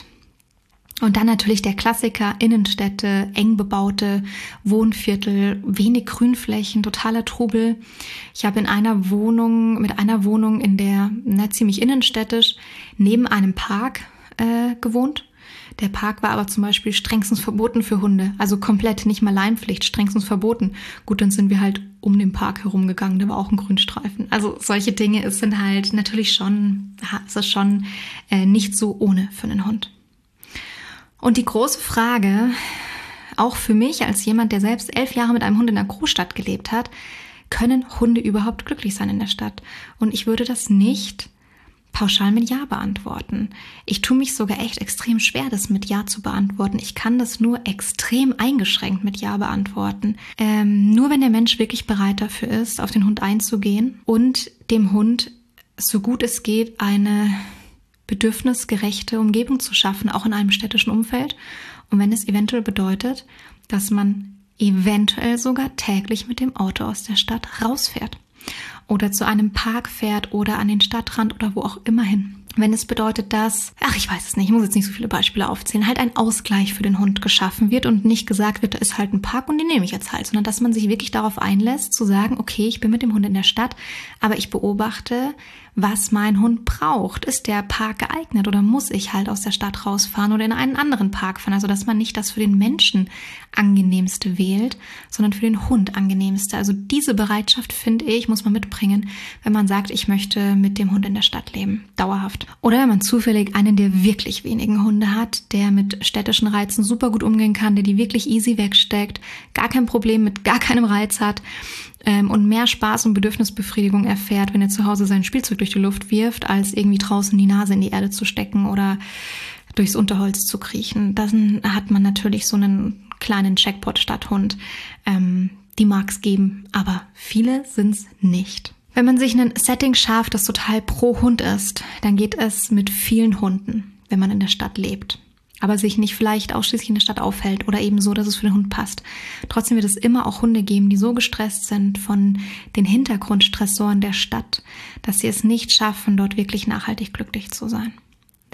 Und dann natürlich der Klassiker, Innenstädte, eng bebaute Wohnviertel, wenig Grünflächen, totaler Trubel. Ich habe in einer Wohnung, mit einer Wohnung in der, na, ziemlich innenstädtisch, neben einem Park äh, gewohnt. Der Park war aber zum Beispiel strengstens verboten für Hunde, also komplett, nicht mal Leinpflicht, strengstens verboten. Gut, dann sind wir halt um den Park herumgegangen, da war auch ein Grünstreifen. Also solche Dinge, es sind halt natürlich schon, es ist schon äh, nicht so ohne für einen Hund. Und die große Frage, auch für mich als jemand, der selbst elf Jahre mit einem Hund in einer Großstadt gelebt hat, können Hunde überhaupt glücklich sein in der Stadt? Und ich würde das nicht pauschal mit Ja beantworten. Ich tue mich sogar echt extrem schwer, das mit Ja zu beantworten. Ich kann das nur extrem eingeschränkt mit Ja beantworten. Ähm, nur wenn der Mensch wirklich bereit dafür ist, auf den Hund einzugehen und dem Hund, so gut es geht, eine bedürfnisgerechte Umgebung zu schaffen, auch in einem städtischen Umfeld. Und wenn es eventuell bedeutet, dass man eventuell sogar täglich mit dem Auto aus der Stadt rausfährt. Oder zu einem Park fährt oder an den Stadtrand oder wo auch immer hin. Wenn es bedeutet, dass, ach, ich weiß es nicht, ich muss jetzt nicht so viele Beispiele aufzählen, halt ein Ausgleich für den Hund geschaffen wird und nicht gesagt wird, da ist halt ein Park und den nehme ich jetzt halt, sondern dass man sich wirklich darauf einlässt, zu sagen, okay, ich bin mit dem Hund in der Stadt, aber ich beobachte, was mein Hund braucht. Ist der Park geeignet oder muss ich halt aus der Stadt rausfahren oder in einen anderen Park fahren? Also, dass man nicht das für den Menschen angenehmste wählt, sondern für den Hund angenehmste. Also diese Bereitschaft, finde ich, muss man mitbringen, wenn man sagt, ich möchte mit dem Hund in der Stadt leben, dauerhaft. Oder wenn man zufällig einen der wirklich wenigen Hunde hat, der mit städtischen Reizen super gut umgehen kann, der die wirklich easy wegsteckt, gar kein Problem mit gar keinem Reiz hat ähm, und mehr Spaß und Bedürfnisbefriedigung erfährt, wenn er zu Hause sein Spielzeug durch die Luft wirft, als irgendwie draußen die Nase in die Erde zu stecken oder durchs Unterholz zu kriechen. Dann hat man natürlich so einen kleinen Jackpot-Stadthund. Ähm, die mag es geben, aber viele sind es nicht. Wenn man sich ein Setting schafft, das total pro Hund ist, dann geht es mit vielen Hunden, wenn man in der Stadt lebt. Aber sich nicht vielleicht ausschließlich in der Stadt aufhält oder eben so, dass es für den Hund passt. Trotzdem wird es immer auch Hunde geben, die so gestresst sind von den Hintergrundstressoren der Stadt, dass sie es nicht schaffen, dort wirklich nachhaltig glücklich zu sein.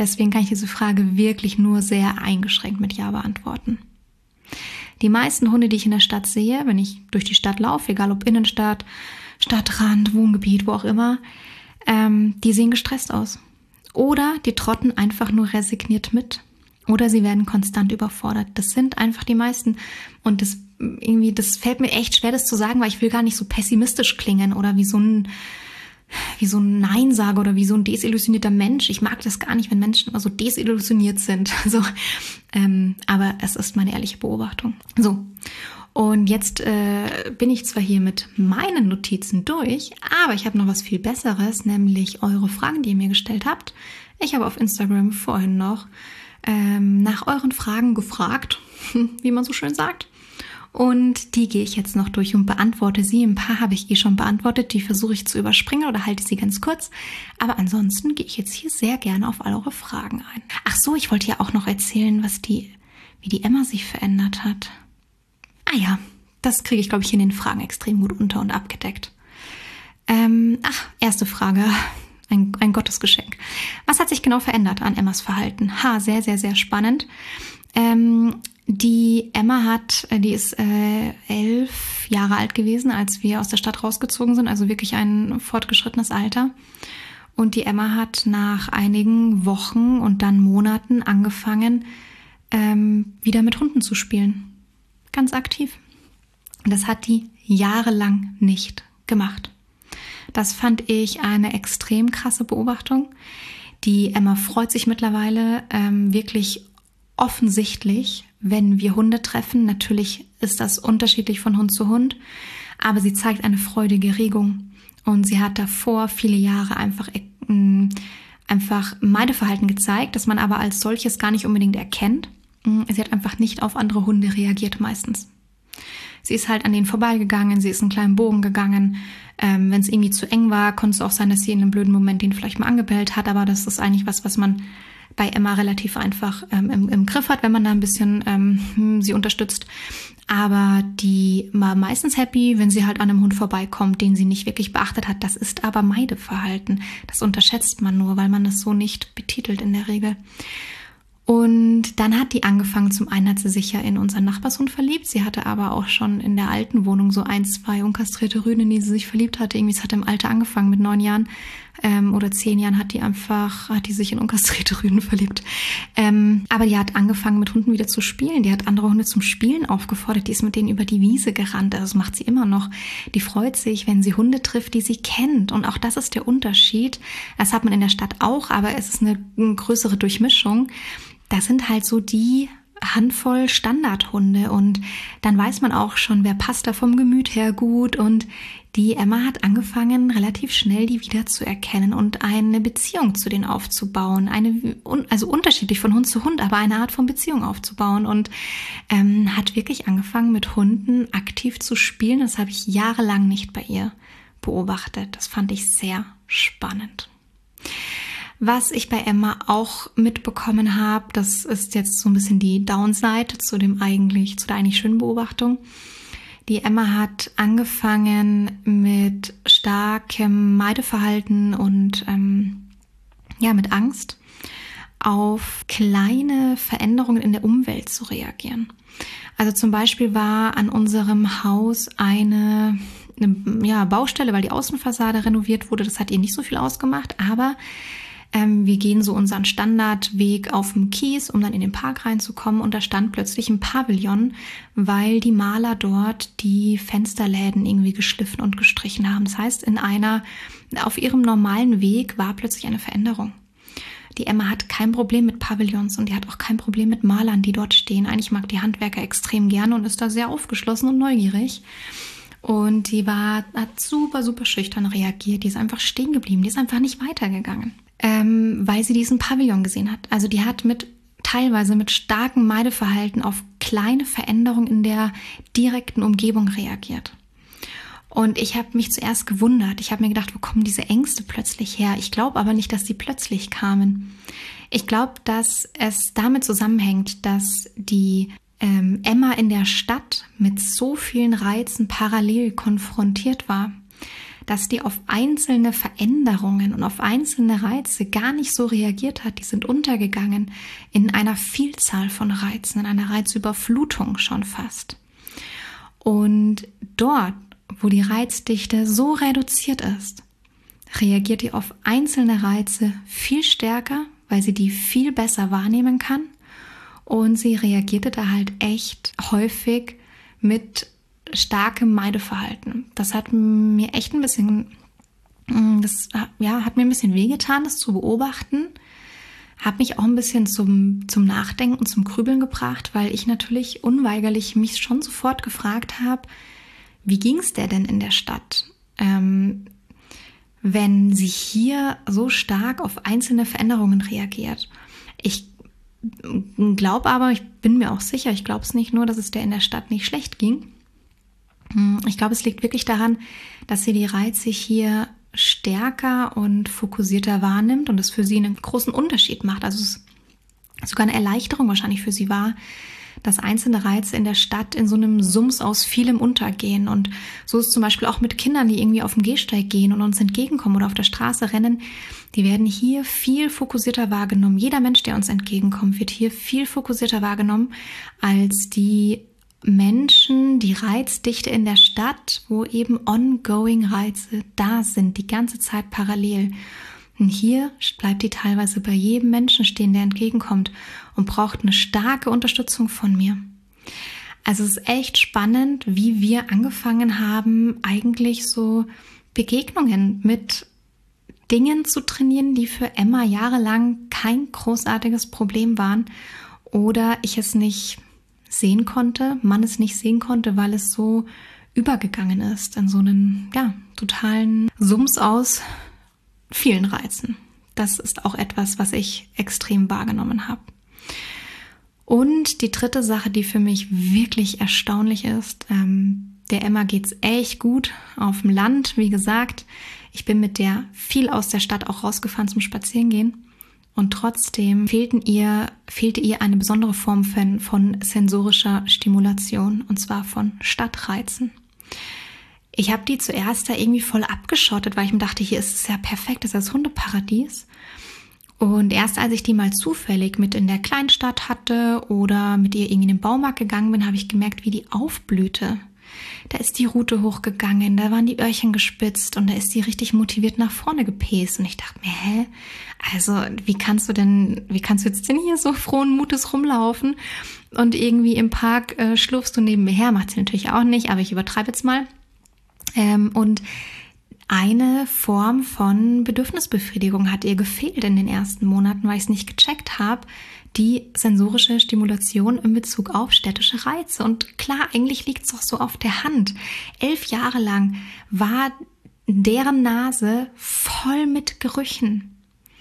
Deswegen kann ich diese Frage wirklich nur sehr eingeschränkt mit Ja beantworten. Die meisten Hunde, die ich in der Stadt sehe, wenn ich durch die Stadt laufe, egal ob Innenstadt, Stadtrand, Wohngebiet, wo auch immer, ähm, die sehen gestresst aus. Oder die trotten einfach nur resigniert mit. Oder sie werden konstant überfordert. Das sind einfach die meisten. Und das irgendwie, das fällt mir echt schwer, das zu sagen, weil ich will gar nicht so pessimistisch klingen oder wie so ein, wie so ein Neinsager oder wie so ein desillusionierter Mensch. Ich mag das gar nicht, wenn Menschen immer so desillusioniert sind. So, ähm, aber es ist meine ehrliche Beobachtung. So. Und jetzt äh, bin ich zwar hier mit meinen Notizen durch, aber ich habe noch was viel Besseres, nämlich eure Fragen, die ihr mir gestellt habt. Ich habe auf Instagram vorhin noch ähm, nach euren Fragen gefragt, wie man so schön sagt. Und die gehe ich jetzt noch durch und beantworte sie. Ein paar habe ich eh schon beantwortet, die versuche ich zu überspringen oder halte sie ganz kurz. Aber ansonsten gehe ich jetzt hier sehr gerne auf all eure Fragen ein. Ach so, ich wollte ja auch noch erzählen, was die, wie die Emma sich verändert hat. Ah ja, das kriege ich, glaube ich, in den Fragen extrem gut unter und abgedeckt. Ähm, ach, erste Frage. Ein, ein Gottesgeschenk. Was hat sich genau verändert an Emmas Verhalten? Ha, sehr, sehr, sehr spannend. Ähm, die Emma hat, die ist äh, elf Jahre alt gewesen, als wir aus der Stadt rausgezogen sind, also wirklich ein fortgeschrittenes Alter. Und die Emma hat nach einigen Wochen und dann Monaten angefangen, ähm, wieder mit Hunden zu spielen. Ganz aktiv. Und das hat die jahrelang nicht gemacht. Das fand ich eine extrem krasse Beobachtung. Die Emma freut sich mittlerweile ähm, wirklich offensichtlich, wenn wir Hunde treffen. Natürlich ist das unterschiedlich von Hund zu Hund, aber sie zeigt eine freudige Regung. Und sie hat davor viele Jahre einfach, äh, einfach Meideverhalten gezeigt, das man aber als solches gar nicht unbedingt erkennt. Sie hat einfach nicht auf andere Hunde reagiert meistens. Sie ist halt an denen vorbeigegangen, sie ist einen kleinen Bogen gegangen. Ähm, wenn es irgendwie zu eng war, konnte es auch sein, dass sie in einem blöden Moment den vielleicht mal angebellt hat. Aber das ist eigentlich was, was man bei Emma relativ einfach ähm, im, im Griff hat, wenn man da ein bisschen ähm, sie unterstützt. Aber die war meistens happy, wenn sie halt an einem Hund vorbeikommt, den sie nicht wirklich beachtet hat. Das ist aber Meideverhalten. Das unterschätzt man nur, weil man das so nicht betitelt in der Regel. Und dann hat die angefangen, zum einen hat sie sich ja in unseren Nachbarshund verliebt. Sie hatte aber auch schon in der alten Wohnung so ein, zwei unkastrierte Rüden, in die sie sich verliebt hatte. Irgendwie, es hat im Alter angefangen, mit neun Jahren ähm, oder zehn Jahren hat die einfach, hat die sich in unkastrierte Rüden verliebt. Ähm, aber die hat angefangen, mit Hunden wieder zu spielen. Die hat andere Hunde zum Spielen aufgefordert. Die ist mit denen über die Wiese gerannt. Also das macht sie immer noch. Die freut sich, wenn sie Hunde trifft, die sie kennt. Und auch das ist der Unterschied. Das hat man in der Stadt auch, aber es ist eine, eine größere Durchmischung. Das sind halt so die Handvoll Standardhunde und dann weiß man auch schon, wer passt da vom Gemüt her gut. Und die Emma hat angefangen, relativ schnell die wieder zu erkennen und eine Beziehung zu denen aufzubauen. Eine, also unterschiedlich von Hund zu Hund, aber eine Art von Beziehung aufzubauen und ähm, hat wirklich angefangen, mit Hunden aktiv zu spielen. Das habe ich jahrelang nicht bei ihr beobachtet. Das fand ich sehr spannend. Was ich bei Emma auch mitbekommen habe, das ist jetzt so ein bisschen die Downside zu dem eigentlich, zu der eigentlich schönen Beobachtung. Die Emma hat angefangen mit starkem Meideverhalten und ähm, ja mit Angst auf kleine Veränderungen in der Umwelt zu reagieren. Also zum Beispiel war an unserem Haus eine, eine ja, Baustelle, weil die Außenfassade renoviert wurde. Das hat ihr nicht so viel ausgemacht, aber Ähm, wir gehen so unseren Standardweg auf dem Kies, um dann in den Park reinzukommen. Und da stand plötzlich ein Pavillon, weil die Maler dort die Fensterläden irgendwie geschliffen und gestrichen haben. Das heißt, in einer, auf ihrem normalen Weg war plötzlich eine Veränderung. Die Emma hat kein Problem mit Pavillons und die hat auch kein Problem mit Malern, die dort stehen. Eigentlich mag die Handwerker extrem gerne und ist da sehr aufgeschlossen und neugierig. Und die war, hat super, super schüchtern reagiert. Die ist einfach stehen geblieben. Die ist einfach nicht weitergegangen. Ähm, weil sie diesen Pavillon gesehen hat. Also die hat mit teilweise mit starkem Meideverhalten auf kleine Veränderungen in der direkten Umgebung reagiert. Und ich habe mich zuerst gewundert. Ich habe mir gedacht, wo kommen diese Ängste plötzlich her? Ich glaube aber nicht, dass die plötzlich kamen. Ich glaube, dass es damit zusammenhängt, dass die ähm, Emma in der Stadt mit so vielen Reizen parallel konfrontiert war. dass die auf einzelne Veränderungen und auf einzelne Reize gar nicht so reagiert hat. Die sind untergegangen in einer Vielzahl von Reizen, in einer Reizüberflutung schon fast. Und dort, wo die Reizdichte so reduziert ist, reagiert die auf einzelne Reize viel stärker, weil sie die viel besser wahrnehmen kann. Und sie reagierte da halt echt häufig mit starkem Meideverhalten. Das hat mir echt ein bisschen, das ja, hat mir ein bisschen wehgetan, das zu beobachten. Hat mich auch ein bisschen zum, zum Nachdenken, zum Grübeln gebracht, weil ich natürlich unweigerlich mich schon sofort gefragt habe, wie ging es der denn in der Stadt, ähm, wenn sie hier so stark auf einzelne Veränderungen reagiert. Ich glaube aber, ich bin mir auch sicher, ich glaube es nicht nur, dass es der in der Stadt nicht schlecht ging. Ich glaube, es liegt wirklich daran, dass sie die Reize hier stärker und fokussierter wahrnimmt und es für sie einen großen Unterschied macht. Also es sogar eine Erleichterung wahrscheinlich für sie war, dass einzelne Reize in der Stadt in so einem Sums aus vielem untergehen. Und so ist es zum Beispiel auch mit Kindern, die irgendwie auf dem Gehsteig gehen und uns entgegenkommen oder auf der Straße rennen. Die werden hier viel fokussierter wahrgenommen. Jeder Mensch, der uns entgegenkommt, wird hier viel fokussierter wahrgenommen als die Menschen, die Reizdichte in der Stadt, wo eben ongoing Reize da sind, die ganze Zeit parallel. Und hier bleibt die teilweise bei jedem Menschen stehen, der entgegenkommt und braucht eine starke Unterstützung von mir. Also es ist echt spannend, wie wir angefangen haben, eigentlich so Begegnungen mit Dingen zu trainieren, die für Emma jahrelang kein großartiges Problem waren oder ich es nicht sehen konnte, man es nicht sehen konnte, weil es so übergegangen ist in so einen, ja, totalen Sums aus vielen Reizen. Das ist auch etwas, was ich extrem wahrgenommen habe. Und die dritte Sache, die für mich wirklich erstaunlich ist, ähm, der Emma geht's echt gut auf dem Land. Wie gesagt, ich bin mit der viel aus der Stadt auch rausgefahren zum Spazierengehen. Und trotzdem fehlten ihr, fehlte ihr eine besondere Form von, von sensorischer Stimulation, und zwar von Stadtreizen. Ich habe die zuerst da irgendwie voll abgeschottet, weil ich mir dachte, hier ist es ja perfekt, das ist das Hundeparadies. Und erst als ich die mal zufällig mit in der Kleinstadt hatte oder mit ihr irgendwie in den Baumarkt gegangen bin, habe ich gemerkt, wie die aufblühte. Da ist die Rute hochgegangen, da waren die Öhrchen gespitzt und da ist die richtig motiviert nach vorne gepäst. Und ich dachte mir, hä? Also wie kannst du denn, wie kannst du jetzt denn hier so frohen Mutes rumlaufen? Und irgendwie im Park äh, schlurfst du neben mir her, macht sie natürlich auch nicht, aber ich übertreibe jetzt mal. Ähm, und eine Form von Bedürfnisbefriedigung hat ihr gefehlt in den ersten Monaten, weil ich es nicht gecheckt habe, die sensorische Stimulation in Bezug auf städtische Reize. Und klar, eigentlich liegt es doch so auf der Hand. Elf Jahre lang war deren Nase voll mit Gerüchen.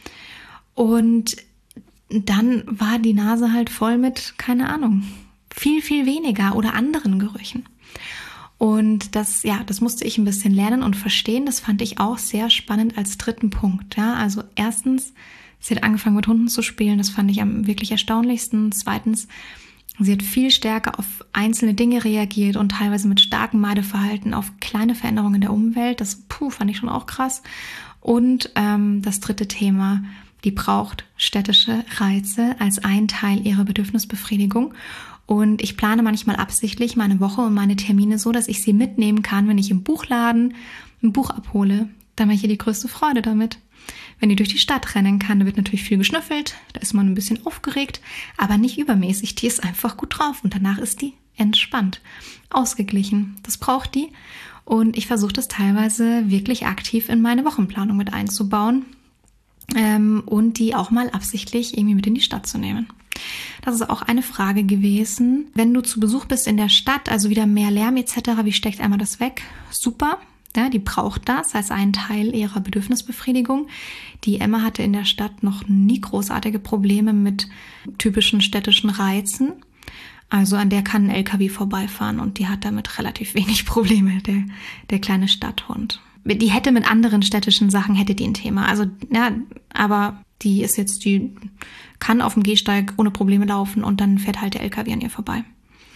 Und dann war die Nase halt voll mit, keine Ahnung, viel, viel weniger oder anderen Gerüchen. Und das, ja, das musste ich ein bisschen lernen und verstehen. Das fand ich auch sehr spannend als dritten Punkt. Ja, also erstens, sie hat angefangen mit Hunden zu spielen. Das fand ich am wirklich erstaunlichsten. Zweitens, sie hat viel stärker auf einzelne Dinge reagiert und teilweise mit starkem Meideverhalten auf kleine Veränderungen der Umwelt. Das, puh, fand ich schon auch krass. Und ähm, das dritte Thema, die braucht städtische Reize als ein Teil ihrer Bedürfnisbefriedigung. Und ich plane manchmal absichtlich meine Woche und meine Termine so, dass ich sie mitnehmen kann, wenn ich im Buchladen ein Buch abhole. Dann habe ich hier die größte Freude damit. Wenn die durch die Stadt rennen kann, da wird natürlich viel geschnüffelt, da ist man ein bisschen aufgeregt, aber nicht übermäßig. Die ist einfach gut drauf und danach ist die entspannt, ausgeglichen. Das braucht die und ich versuche das teilweise wirklich aktiv in meine Wochenplanung mit einzubauen ähm, und die auch mal absichtlich irgendwie mit in die Stadt zu nehmen. Das ist auch eine Frage gewesen. Wenn du zu Besuch bist in der Stadt, also wieder mehr Lärm et cetera, wie steckt einmal das weg? Super, ja, die braucht das als einen Teil ihrer Bedürfnisbefriedigung. Die Emma hatte in der Stadt noch nie großartige Probleme mit typischen städtischen Reizen. Also an der kann ein L K W vorbeifahren und die hat damit relativ wenig Probleme, der, der kleine Stadthund. Die hätte mit anderen städtischen Sachen, hätte die ein Thema. Also, ja, aber die ist jetzt, die kann auf dem Gehsteig ohne Probleme laufen und dann fährt halt der L K W an ihr vorbei.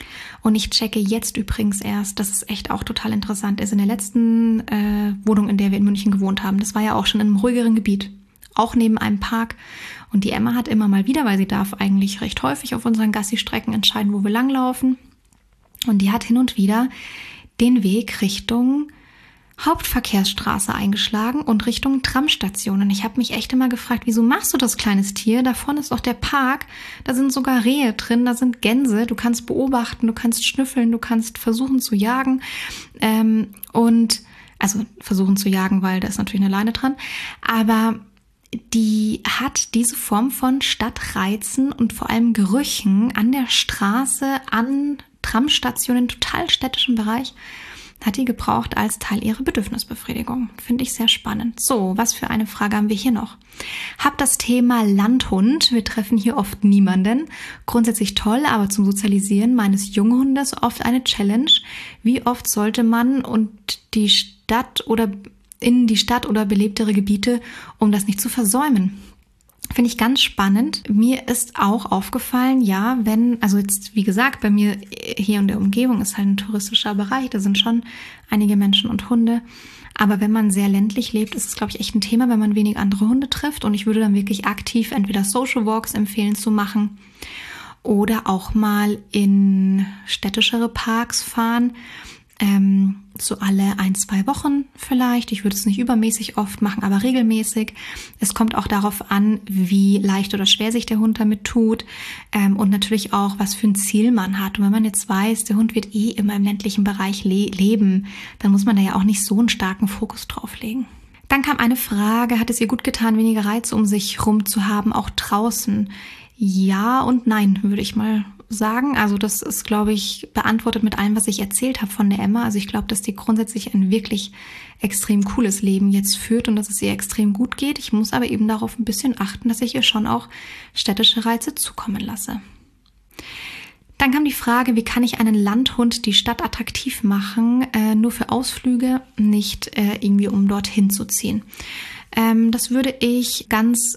Und ich checke jetzt übrigens erst, dass es echt auch total interessant ist, in der letzten äh, Wohnung, in der wir in München gewohnt haben, das war ja auch schon in einem ruhigeren Gebiet, auch neben einem Park. Und die Emma hat immer mal wieder, weil sie darf eigentlich recht häufig auf unseren Gassi-Strecken entscheiden, wo wir langlaufen. Und die hat hin und wieder den Weg Richtung Hauptverkehrsstraße eingeschlagen und Richtung Tramstation. Und ich habe mich echt immer gefragt, wieso machst du das, kleines Tier? Da vorne ist doch der Park, da sind sogar Rehe drin, da sind Gänse, du kannst beobachten, du kannst schnüffeln, du kannst versuchen zu jagen. Ähm, und also versuchen zu jagen, weil da ist natürlich eine Leine dran. Aber die hat diese Form von Stadtreizen und vor allem Gerüchen an der Straße, an Tramstationen, total städtischen Bereich, hat die gebraucht als Teil ihrer Bedürfnisbefriedigung. Finde ich sehr spannend. So, was für eine Frage haben wir hier noch? Hab das Thema Landhund. Wir treffen hier oft niemanden. Grundsätzlich toll, aber zum Sozialisieren meines Junghundes oft eine Challenge. Wie oft sollte man und die Stadt oder in die Stadt oder belebtere Gebiete, um das nicht zu versäumen? Finde ich ganz spannend. Mir ist auch aufgefallen, ja, wenn, also jetzt, wie gesagt, bei mir hier in der Umgebung ist halt ein touristischer Bereich, da sind schon einige Menschen und Hunde. Aber wenn man sehr ländlich lebt, ist es, glaube ich, echt ein Thema, wenn man wenig andere Hunde trifft. Und ich würde dann wirklich aktiv entweder Social Walks empfehlen zu machen oder auch mal in städtischere Parks fahren. Ähm, so alle ein, zwei Wochen vielleicht. Ich würde es nicht übermäßig oft machen, aber regelmäßig. Es kommt auch darauf an, wie leicht oder schwer sich der Hund damit tut ähm, und natürlich auch, was für ein Ziel man hat. Und wenn man jetzt weiß, der Hund wird eh immer im ländlichen Bereich le- leben, dann muss man da ja auch nicht so einen starken Fokus drauf legen. Dann kam eine Frage, hat es ihr gut getan, weniger Reize um sich rum zu haben, auch draußen? Ja und nein, würde ich mal sagen. Also das ist, glaube ich, beantwortet mit allem, was ich erzählt habe von der Emma. Also ich glaube, dass die grundsätzlich ein wirklich extrem cooles Leben jetzt führt und dass es ihr extrem gut geht. Ich muss aber eben darauf ein bisschen achten, dass ich ihr schon auch städtische Reize zukommen lasse. Dann kam die Frage, wie kann ich einen Landhund die Stadt attraktiv machen, äh, nur für Ausflüge, nicht äh, irgendwie um dorthin zu ziehen. Ähm, das würde ich ganz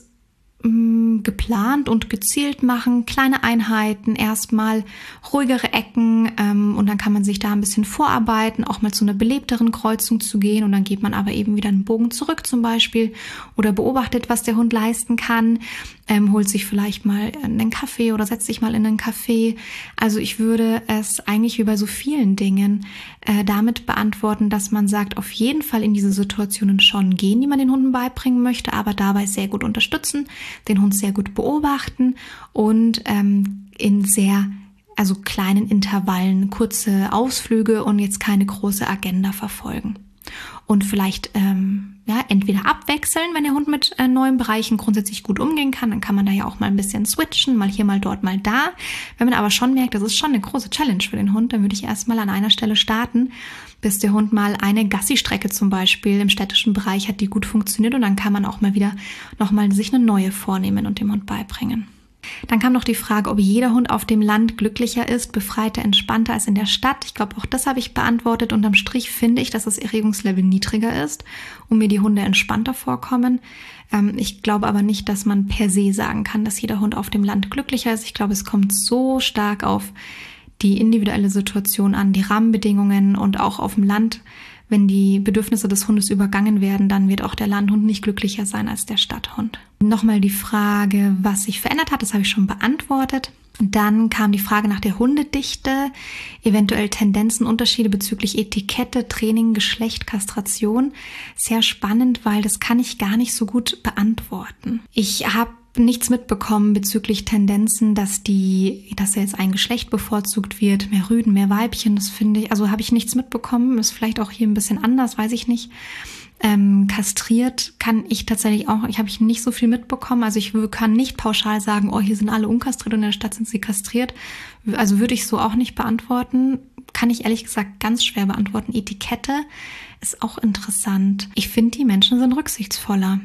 geplant und gezielt machen, kleine Einheiten, erstmal ruhigere Ecken ähm, und dann kann man sich da ein bisschen vorarbeiten, auch mal zu einer belebteren Kreuzung zu gehen und dann geht man aber eben wieder einen Bogen zurück zum Beispiel oder beobachtet, was der Hund leisten kann, ähm, holt sich vielleicht mal einen Kaffee oder setzt sich mal in einen Café. Also ich würde es eigentlich wie bei so vielen Dingen äh, damit beantworten, dass man sagt, auf jeden Fall in diese Situationen schon gehen, die man den Hunden beibringen möchte, aber dabei sehr gut unterstützen, den Hund sehr gut beobachten und ähm, in sehr, also kleinen Intervallen kurze Ausflüge und jetzt keine große Agenda verfolgen. Und vielleicht ähm, ja, entweder abwechseln, wenn der Hund mit äh, neuen Bereichen grundsätzlich gut umgehen kann, dann kann man da ja auch mal ein bisschen switchen, mal hier, mal dort, mal da. Wenn man aber schon merkt, das ist schon eine große Challenge für den Hund, dann würde ich erstmal an einer Stelle starten, bis der Hund mal eine Gassi-Strecke zum Beispiel im städtischen Bereich hat, die gut funktioniert und dann kann man auch mal wieder nochmal sich eine neue vornehmen und dem Hund beibringen. Dann kam noch die Frage, ob jeder Hund auf dem Land glücklicher ist, befreiter, entspannter als in der Stadt. Ich glaube, auch das habe ich beantwortet. Unterm Strich finde ich, dass das Erregungslevel niedriger ist und mir die Hunde entspannter vorkommen. Ähm, ich glaube aber nicht, dass man per se sagen kann, dass jeder Hund auf dem Land glücklicher ist. Ich glaube, es kommt so stark auf die individuelle Situation an, die Rahmenbedingungen und auch auf dem Land. Wenn die Bedürfnisse des Hundes übergangen werden, dann wird auch der Landhund nicht glücklicher sein als der Stadthund. Nochmal die Frage, was sich verändert hat, das habe ich schon beantwortet. Dann kam die Frage nach der Hundedichte, eventuell Tendenzen, Unterschiede bezüglich Etikette, Training, Geschlecht, Kastration. Sehr spannend, weil das kann ich gar nicht so gut beantworten. Ich habe nichts mitbekommen bezüglich Tendenzen, dass die, dass jetzt ein Geschlecht bevorzugt wird, mehr Rüden, mehr Weibchen, das finde ich, also habe ich nichts mitbekommen, ist vielleicht auch hier ein bisschen anders, weiß ich nicht. Ähm, kastriert kann ich tatsächlich auch, ich habe ich nicht so viel mitbekommen, also ich kann nicht pauschal sagen, oh, hier sind alle unkastriert und in der Stadt sind sie kastriert, also würde ich so auch nicht beantworten, kann ich ehrlich gesagt ganz schwer beantworten. Etikette ist auch interessant. Ich finde, die Menschen sind rücksichtsvoller.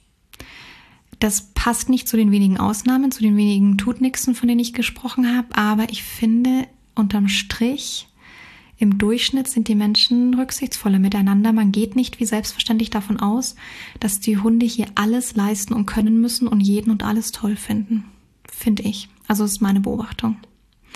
Das passt nicht zu den wenigen Ausnahmen, zu den wenigen Tutnixen, von denen ich gesprochen habe, aber ich finde, unterm Strich, im Durchschnitt sind die Menschen rücksichtsvoller miteinander. Man geht nicht wie selbstverständlich davon aus, dass die Hunde hier alles leisten und können müssen und jeden und alles toll finden, finde ich. Also das ist meine Beobachtung.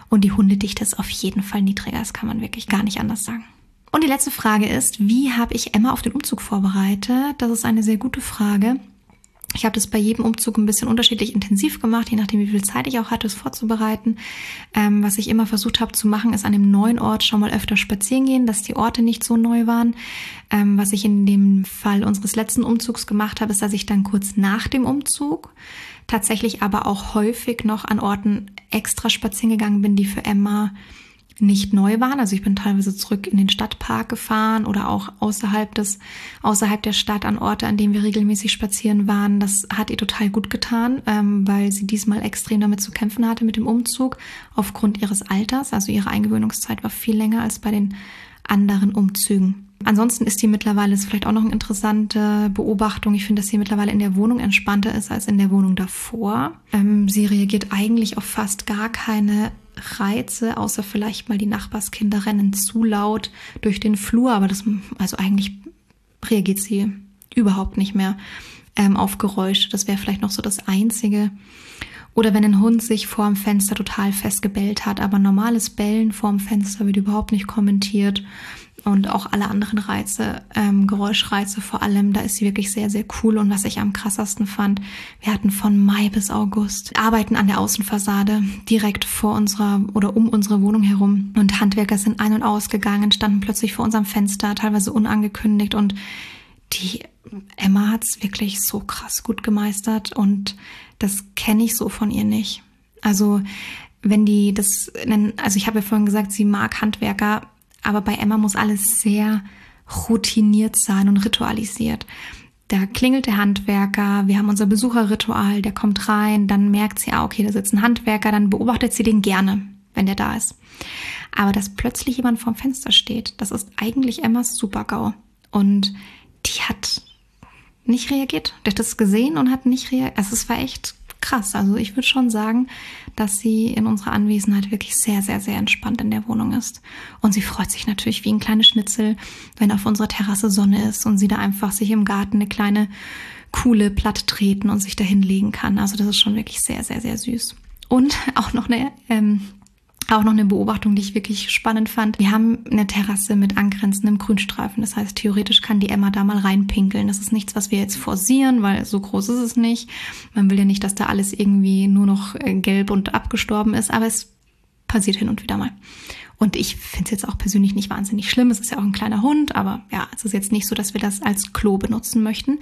Und die Hundedichte ist auf jeden Fall niedriger. Das kann man wirklich gar nicht anders sagen. Und die letzte Frage ist, wie habe ich Emma auf den Umzug vorbereitet? Das ist eine sehr gute Frage. Ich habe das bei jedem Umzug ein bisschen unterschiedlich intensiv gemacht, je nachdem, wie viel Zeit ich auch hatte, es vorzubereiten. Ähm, was ich immer versucht habe zu machen, ist an dem neuen Ort schon mal öfter spazieren gehen, dass die Orte nicht so neu waren. Ähm, was ich in dem Fall unseres letzten Umzugs gemacht habe, ist, dass ich dann kurz nach dem Umzug tatsächlich aber auch häufig noch an Orten extra spazieren gegangen bin, die für Emma nicht neu waren. Also ich bin teilweise zurück in den Stadtpark gefahren oder auch außerhalb des, außerhalb der Stadt an Orte, an denen wir regelmäßig spazieren waren. Das hat ihr total gut getan, ähm, weil sie diesmal extrem damit zu kämpfen hatte mit dem Umzug aufgrund ihres Alters. Also ihre Eingewöhnungszeit war viel länger als bei den anderen Umzügen. Ansonsten ist sie mittlerweile, ist vielleicht auch noch eine interessante Beobachtung, ich finde, dass sie mittlerweile in der Wohnung entspannter ist als in der Wohnung davor. Ähm, sie reagiert eigentlich auf fast gar keine Reize, außer vielleicht mal die Nachbarskinder rennen zu laut durch den Flur, aber das, also eigentlich reagiert sie überhaupt nicht mehr ähm, auf Geräusche. Das wäre vielleicht noch so das Einzige. Oder wenn ein Hund sich vorm Fenster total fest gebellt hat, aber normales Bellen vorm Fenster wird überhaupt nicht kommentiert. Und auch alle anderen Reize, ähm, Geräuschreize vor allem, da ist sie wirklich sehr, sehr cool. Und was ich am krassesten fand, wir hatten von Mai bis August Arbeiten an der Außenfassade direkt vor unserer oder um unsere Wohnung herum. Und Handwerker sind ein- und ausgegangen, standen plötzlich vor unserem Fenster, teilweise unangekündigt. Und die Emma hat es wirklich so krass gut gemeistert. Und das kenne ich so von ihr nicht. Also wenn die das nennen, also ich habe ja vorhin gesagt, sie mag Handwerker, aber bei Emma muss alles sehr routiniert sein und ritualisiert. Da klingelt der Handwerker, wir haben unser Besucherritual, der kommt rein, dann merkt sie, ah, okay, da sitzt ein Handwerker, dann beobachtet sie den gerne, wenn der da ist. Aber dass plötzlich jemand vorm Fenster steht, das ist eigentlich Emmas Super-GAU. Und die hat nicht reagiert. Die hat das gesehen und hat nicht reagiert. Also es war echt krass. Also ich würde schon sagen, dass sie in unserer Anwesenheit wirklich sehr, sehr, sehr entspannt in der Wohnung ist. Und sie freut sich natürlich wie ein kleines Schnitzel, wenn auf unserer Terrasse Sonne ist und sie da einfach sich im Garten eine kleine Kuhle platt treten und sich da hinlegen kann. Also das ist schon wirklich sehr, sehr, sehr süß. Und auch noch eine... Ähm, Auch noch eine Beobachtung, die ich wirklich spannend fand. Wir haben eine Terrasse mit angrenzendem Grünstreifen. Das heißt, theoretisch kann die Emma da mal reinpinkeln. Das ist nichts, was wir jetzt forcieren, weil so groß ist es nicht. Man will ja nicht, dass da alles irgendwie nur noch gelb und abgestorben ist, aber es passiert hin und wieder mal. Und ich finde es jetzt auch persönlich nicht wahnsinnig schlimm. Es ist ja auch ein kleiner Hund, aber ja, es ist jetzt nicht so, dass wir das als Klo benutzen möchten.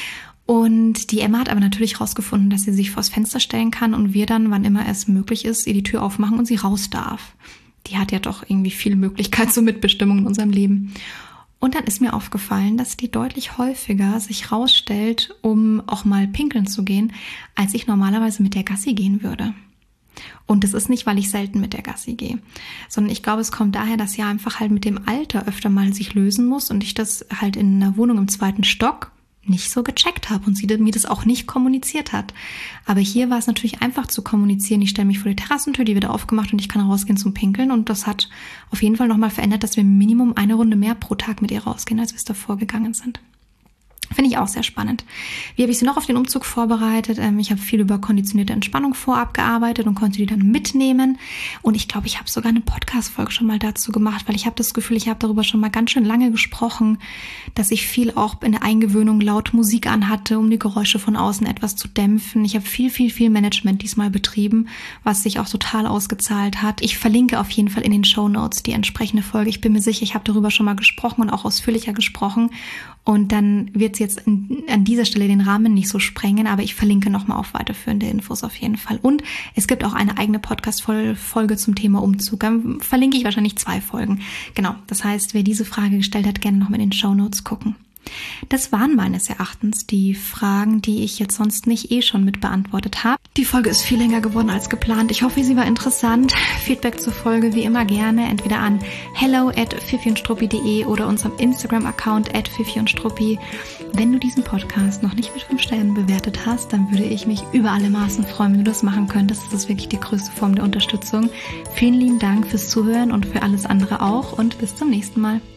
Und die Emma hat aber natürlich rausgefunden, dass sie sich vors Fenster stellen kann und wir dann, wann immer es möglich ist, ihr die Tür aufmachen und sie raus darf. Die hat ja doch irgendwie viel Möglichkeit zur Mitbestimmung in unserem Leben. Und dann ist mir aufgefallen, dass die deutlich häufiger sich rausstellt, um auch mal pinkeln zu gehen, als ich normalerweise mit der Gassi gehen würde. Und das ist nicht, weil ich selten mit der Gassi gehe, sondern ich glaube, es kommt daher, dass sie einfach halt mit dem Alter öfter mal sich lösen muss und ich das halt in einer Wohnung im zweiten Stock nicht so gecheckt habe und sie mir das auch nicht kommuniziert hat. Aber hier war es natürlich einfach zu kommunizieren. Ich stelle mich vor die Terrassentür, die wird aufgemacht und ich kann rausgehen zum Pinkeln. Und das hat auf jeden Fall nochmal verändert, dass wir Minimum eine Runde mehr pro Tag mit ihr rausgehen, als wir es davor gegangen sind. Finde ich auch sehr spannend. Wie habe ich sie noch auf den Umzug vorbereitet? Ich habe viel über konditionierte Entspannung vorab gearbeitet und konnte die dann mitnehmen. Und ich glaube, ich habe sogar eine Podcast-Folge schon mal dazu gemacht, weil ich habe das Gefühl, ich habe darüber schon mal ganz schön lange gesprochen, dass ich viel auch in der Eingewöhnung laut Musik anhatte, um die Geräusche von außen etwas zu dämpfen. Ich habe viel, viel, viel Management diesmal betrieben, was sich auch total ausgezahlt hat. Ich verlinke auf jeden Fall in den Shownotes die entsprechende Folge. Ich bin mir sicher, ich habe darüber schon mal gesprochen und auch ausführlicher gesprochen. Und dann wird es jetzt in, an dieser Stelle den Rahmen nicht so sprengen, aber ich verlinke nochmal auf weiterführende Infos auf jeden Fall. Und es gibt auch eine eigene Podcast-Folge zum Thema Umzug. Dann verlinke ich wahrscheinlich zwei Folgen. Genau, das heißt, wer diese Frage gestellt hat, gerne nochmal in den Shownotes gucken. Das waren meines Erachtens die Fragen, die ich jetzt sonst nicht eh schon mit beantwortet habe. Die Folge ist viel länger geworden als geplant. Ich hoffe, sie war interessant. Feedback zur Folge wie immer gerne entweder an hello at fifiundstruppi punkt de oder unserem Instagram-Account at fifiundstruppi. Wenn du diesen Podcast noch nicht mit fünf Sternen bewertet hast, dann würde ich mich über alle Maßen freuen, wenn du das machen könntest. Das ist wirklich die größte Form der Unterstützung. Vielen lieben Dank fürs Zuhören und für alles andere auch und bis zum nächsten Mal.